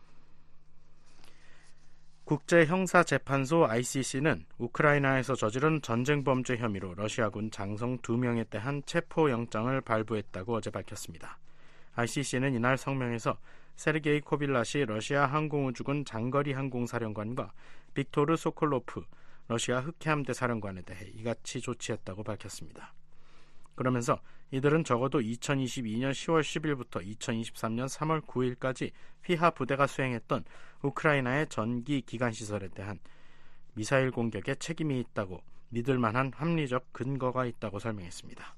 국제형사재판소 ICC는 우크라이나에서 저지른 전쟁범죄 혐의로 러시아군 장성 2명에 대한 체포영장을 발부했다고 어제 밝혔습니다. ICC는 이날 성명에서 세르게이 코빌라시 러시아 항공우주군 장거리 항공사령관과 빅토르 소콜로프 러시아 흑해함대 사령관에 대해 이같이 조치했다고 밝혔습니다. 그러면서 이들은 적어도 2022년 10월 10일부터 2023년 3월 9일까지 휘하 부대가 수행했던 우크라이나의 전기 기관시설에 대한 미사일 공격에 책임이 있다고 믿을 만한 합리적 근거가 있다고 설명했습니다.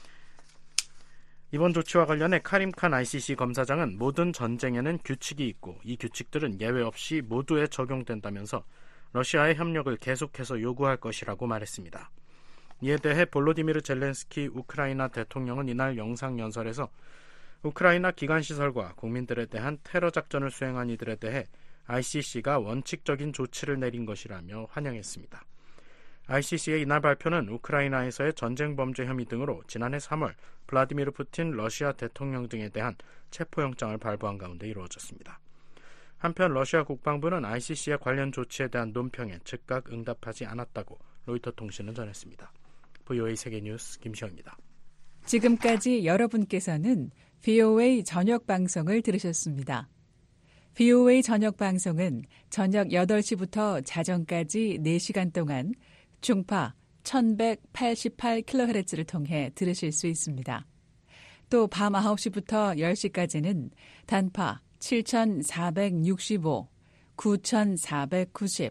이번 조치와 관련해 카림 칸 ICC 검사장은 모든 전쟁에는 규칙이 있고 이 규칙들은 예외 없이 모두에 적용된다면서 러시아의 협력을 계속해서 요구할 것이라고 말했습니다. 이에 대해 볼로디미르 젤렌스키 우크라이나 대통령은 이날 영상연설에서 우크라이나 기관시설과 국민들에 대한 테러 작전을 수행한 이들에 대해 ICC가 원칙적인 조치를 내린 것이라며 환영했습니다. ICC의 이날 발표는 우크라이나에서의 전쟁 범죄 혐의 등으로 지난해 3월 블라디미르 푸틴 러시아 대통령 등에 대한 체포영장을 발부한 가운데 이루어졌습니다. 한편 러시아 국방부는 ICC의 관련 조치에 대한 논평에 즉각 응답하지 않았다고 로이터 통신은 전했습니다. VOA 세계뉴스 김시영입니다. 지금까지 여러분께서는 VOA 저녁 방송을 들으셨습니다. VOA 저녁 방송은 저녁 8시부터 자정까지 4시간 동안 중파 1188kHz를 통해 들으실 수 있습니다. 또 밤 9시부터 10시까지는 단파 7465, 9490,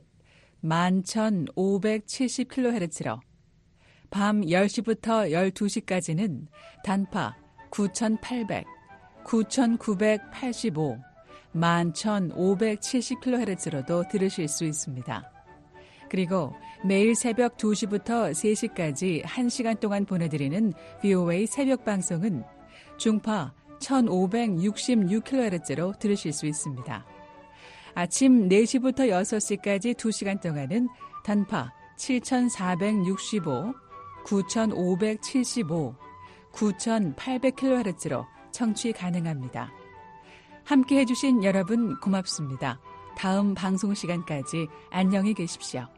11570kHz로 밤 10시부터 12시까지는 단파 9800, 9985, 11570kHz로도 들으실 수 있습니다. 그리고 매일 새벽 2시부터 3시까지 1시간 동안 보내드리는 VOA 새벽 방송은 중파 1566kHz로 들으실 수 있습니다. 아침 4시부터 6시까지 2시간 동안은 단파 7465, 9575, 9800kHz로 청취 가능합니다. 함께 해주신 여러분 고맙습니다. 다음 방송 시간까지 안녕히 계십시오.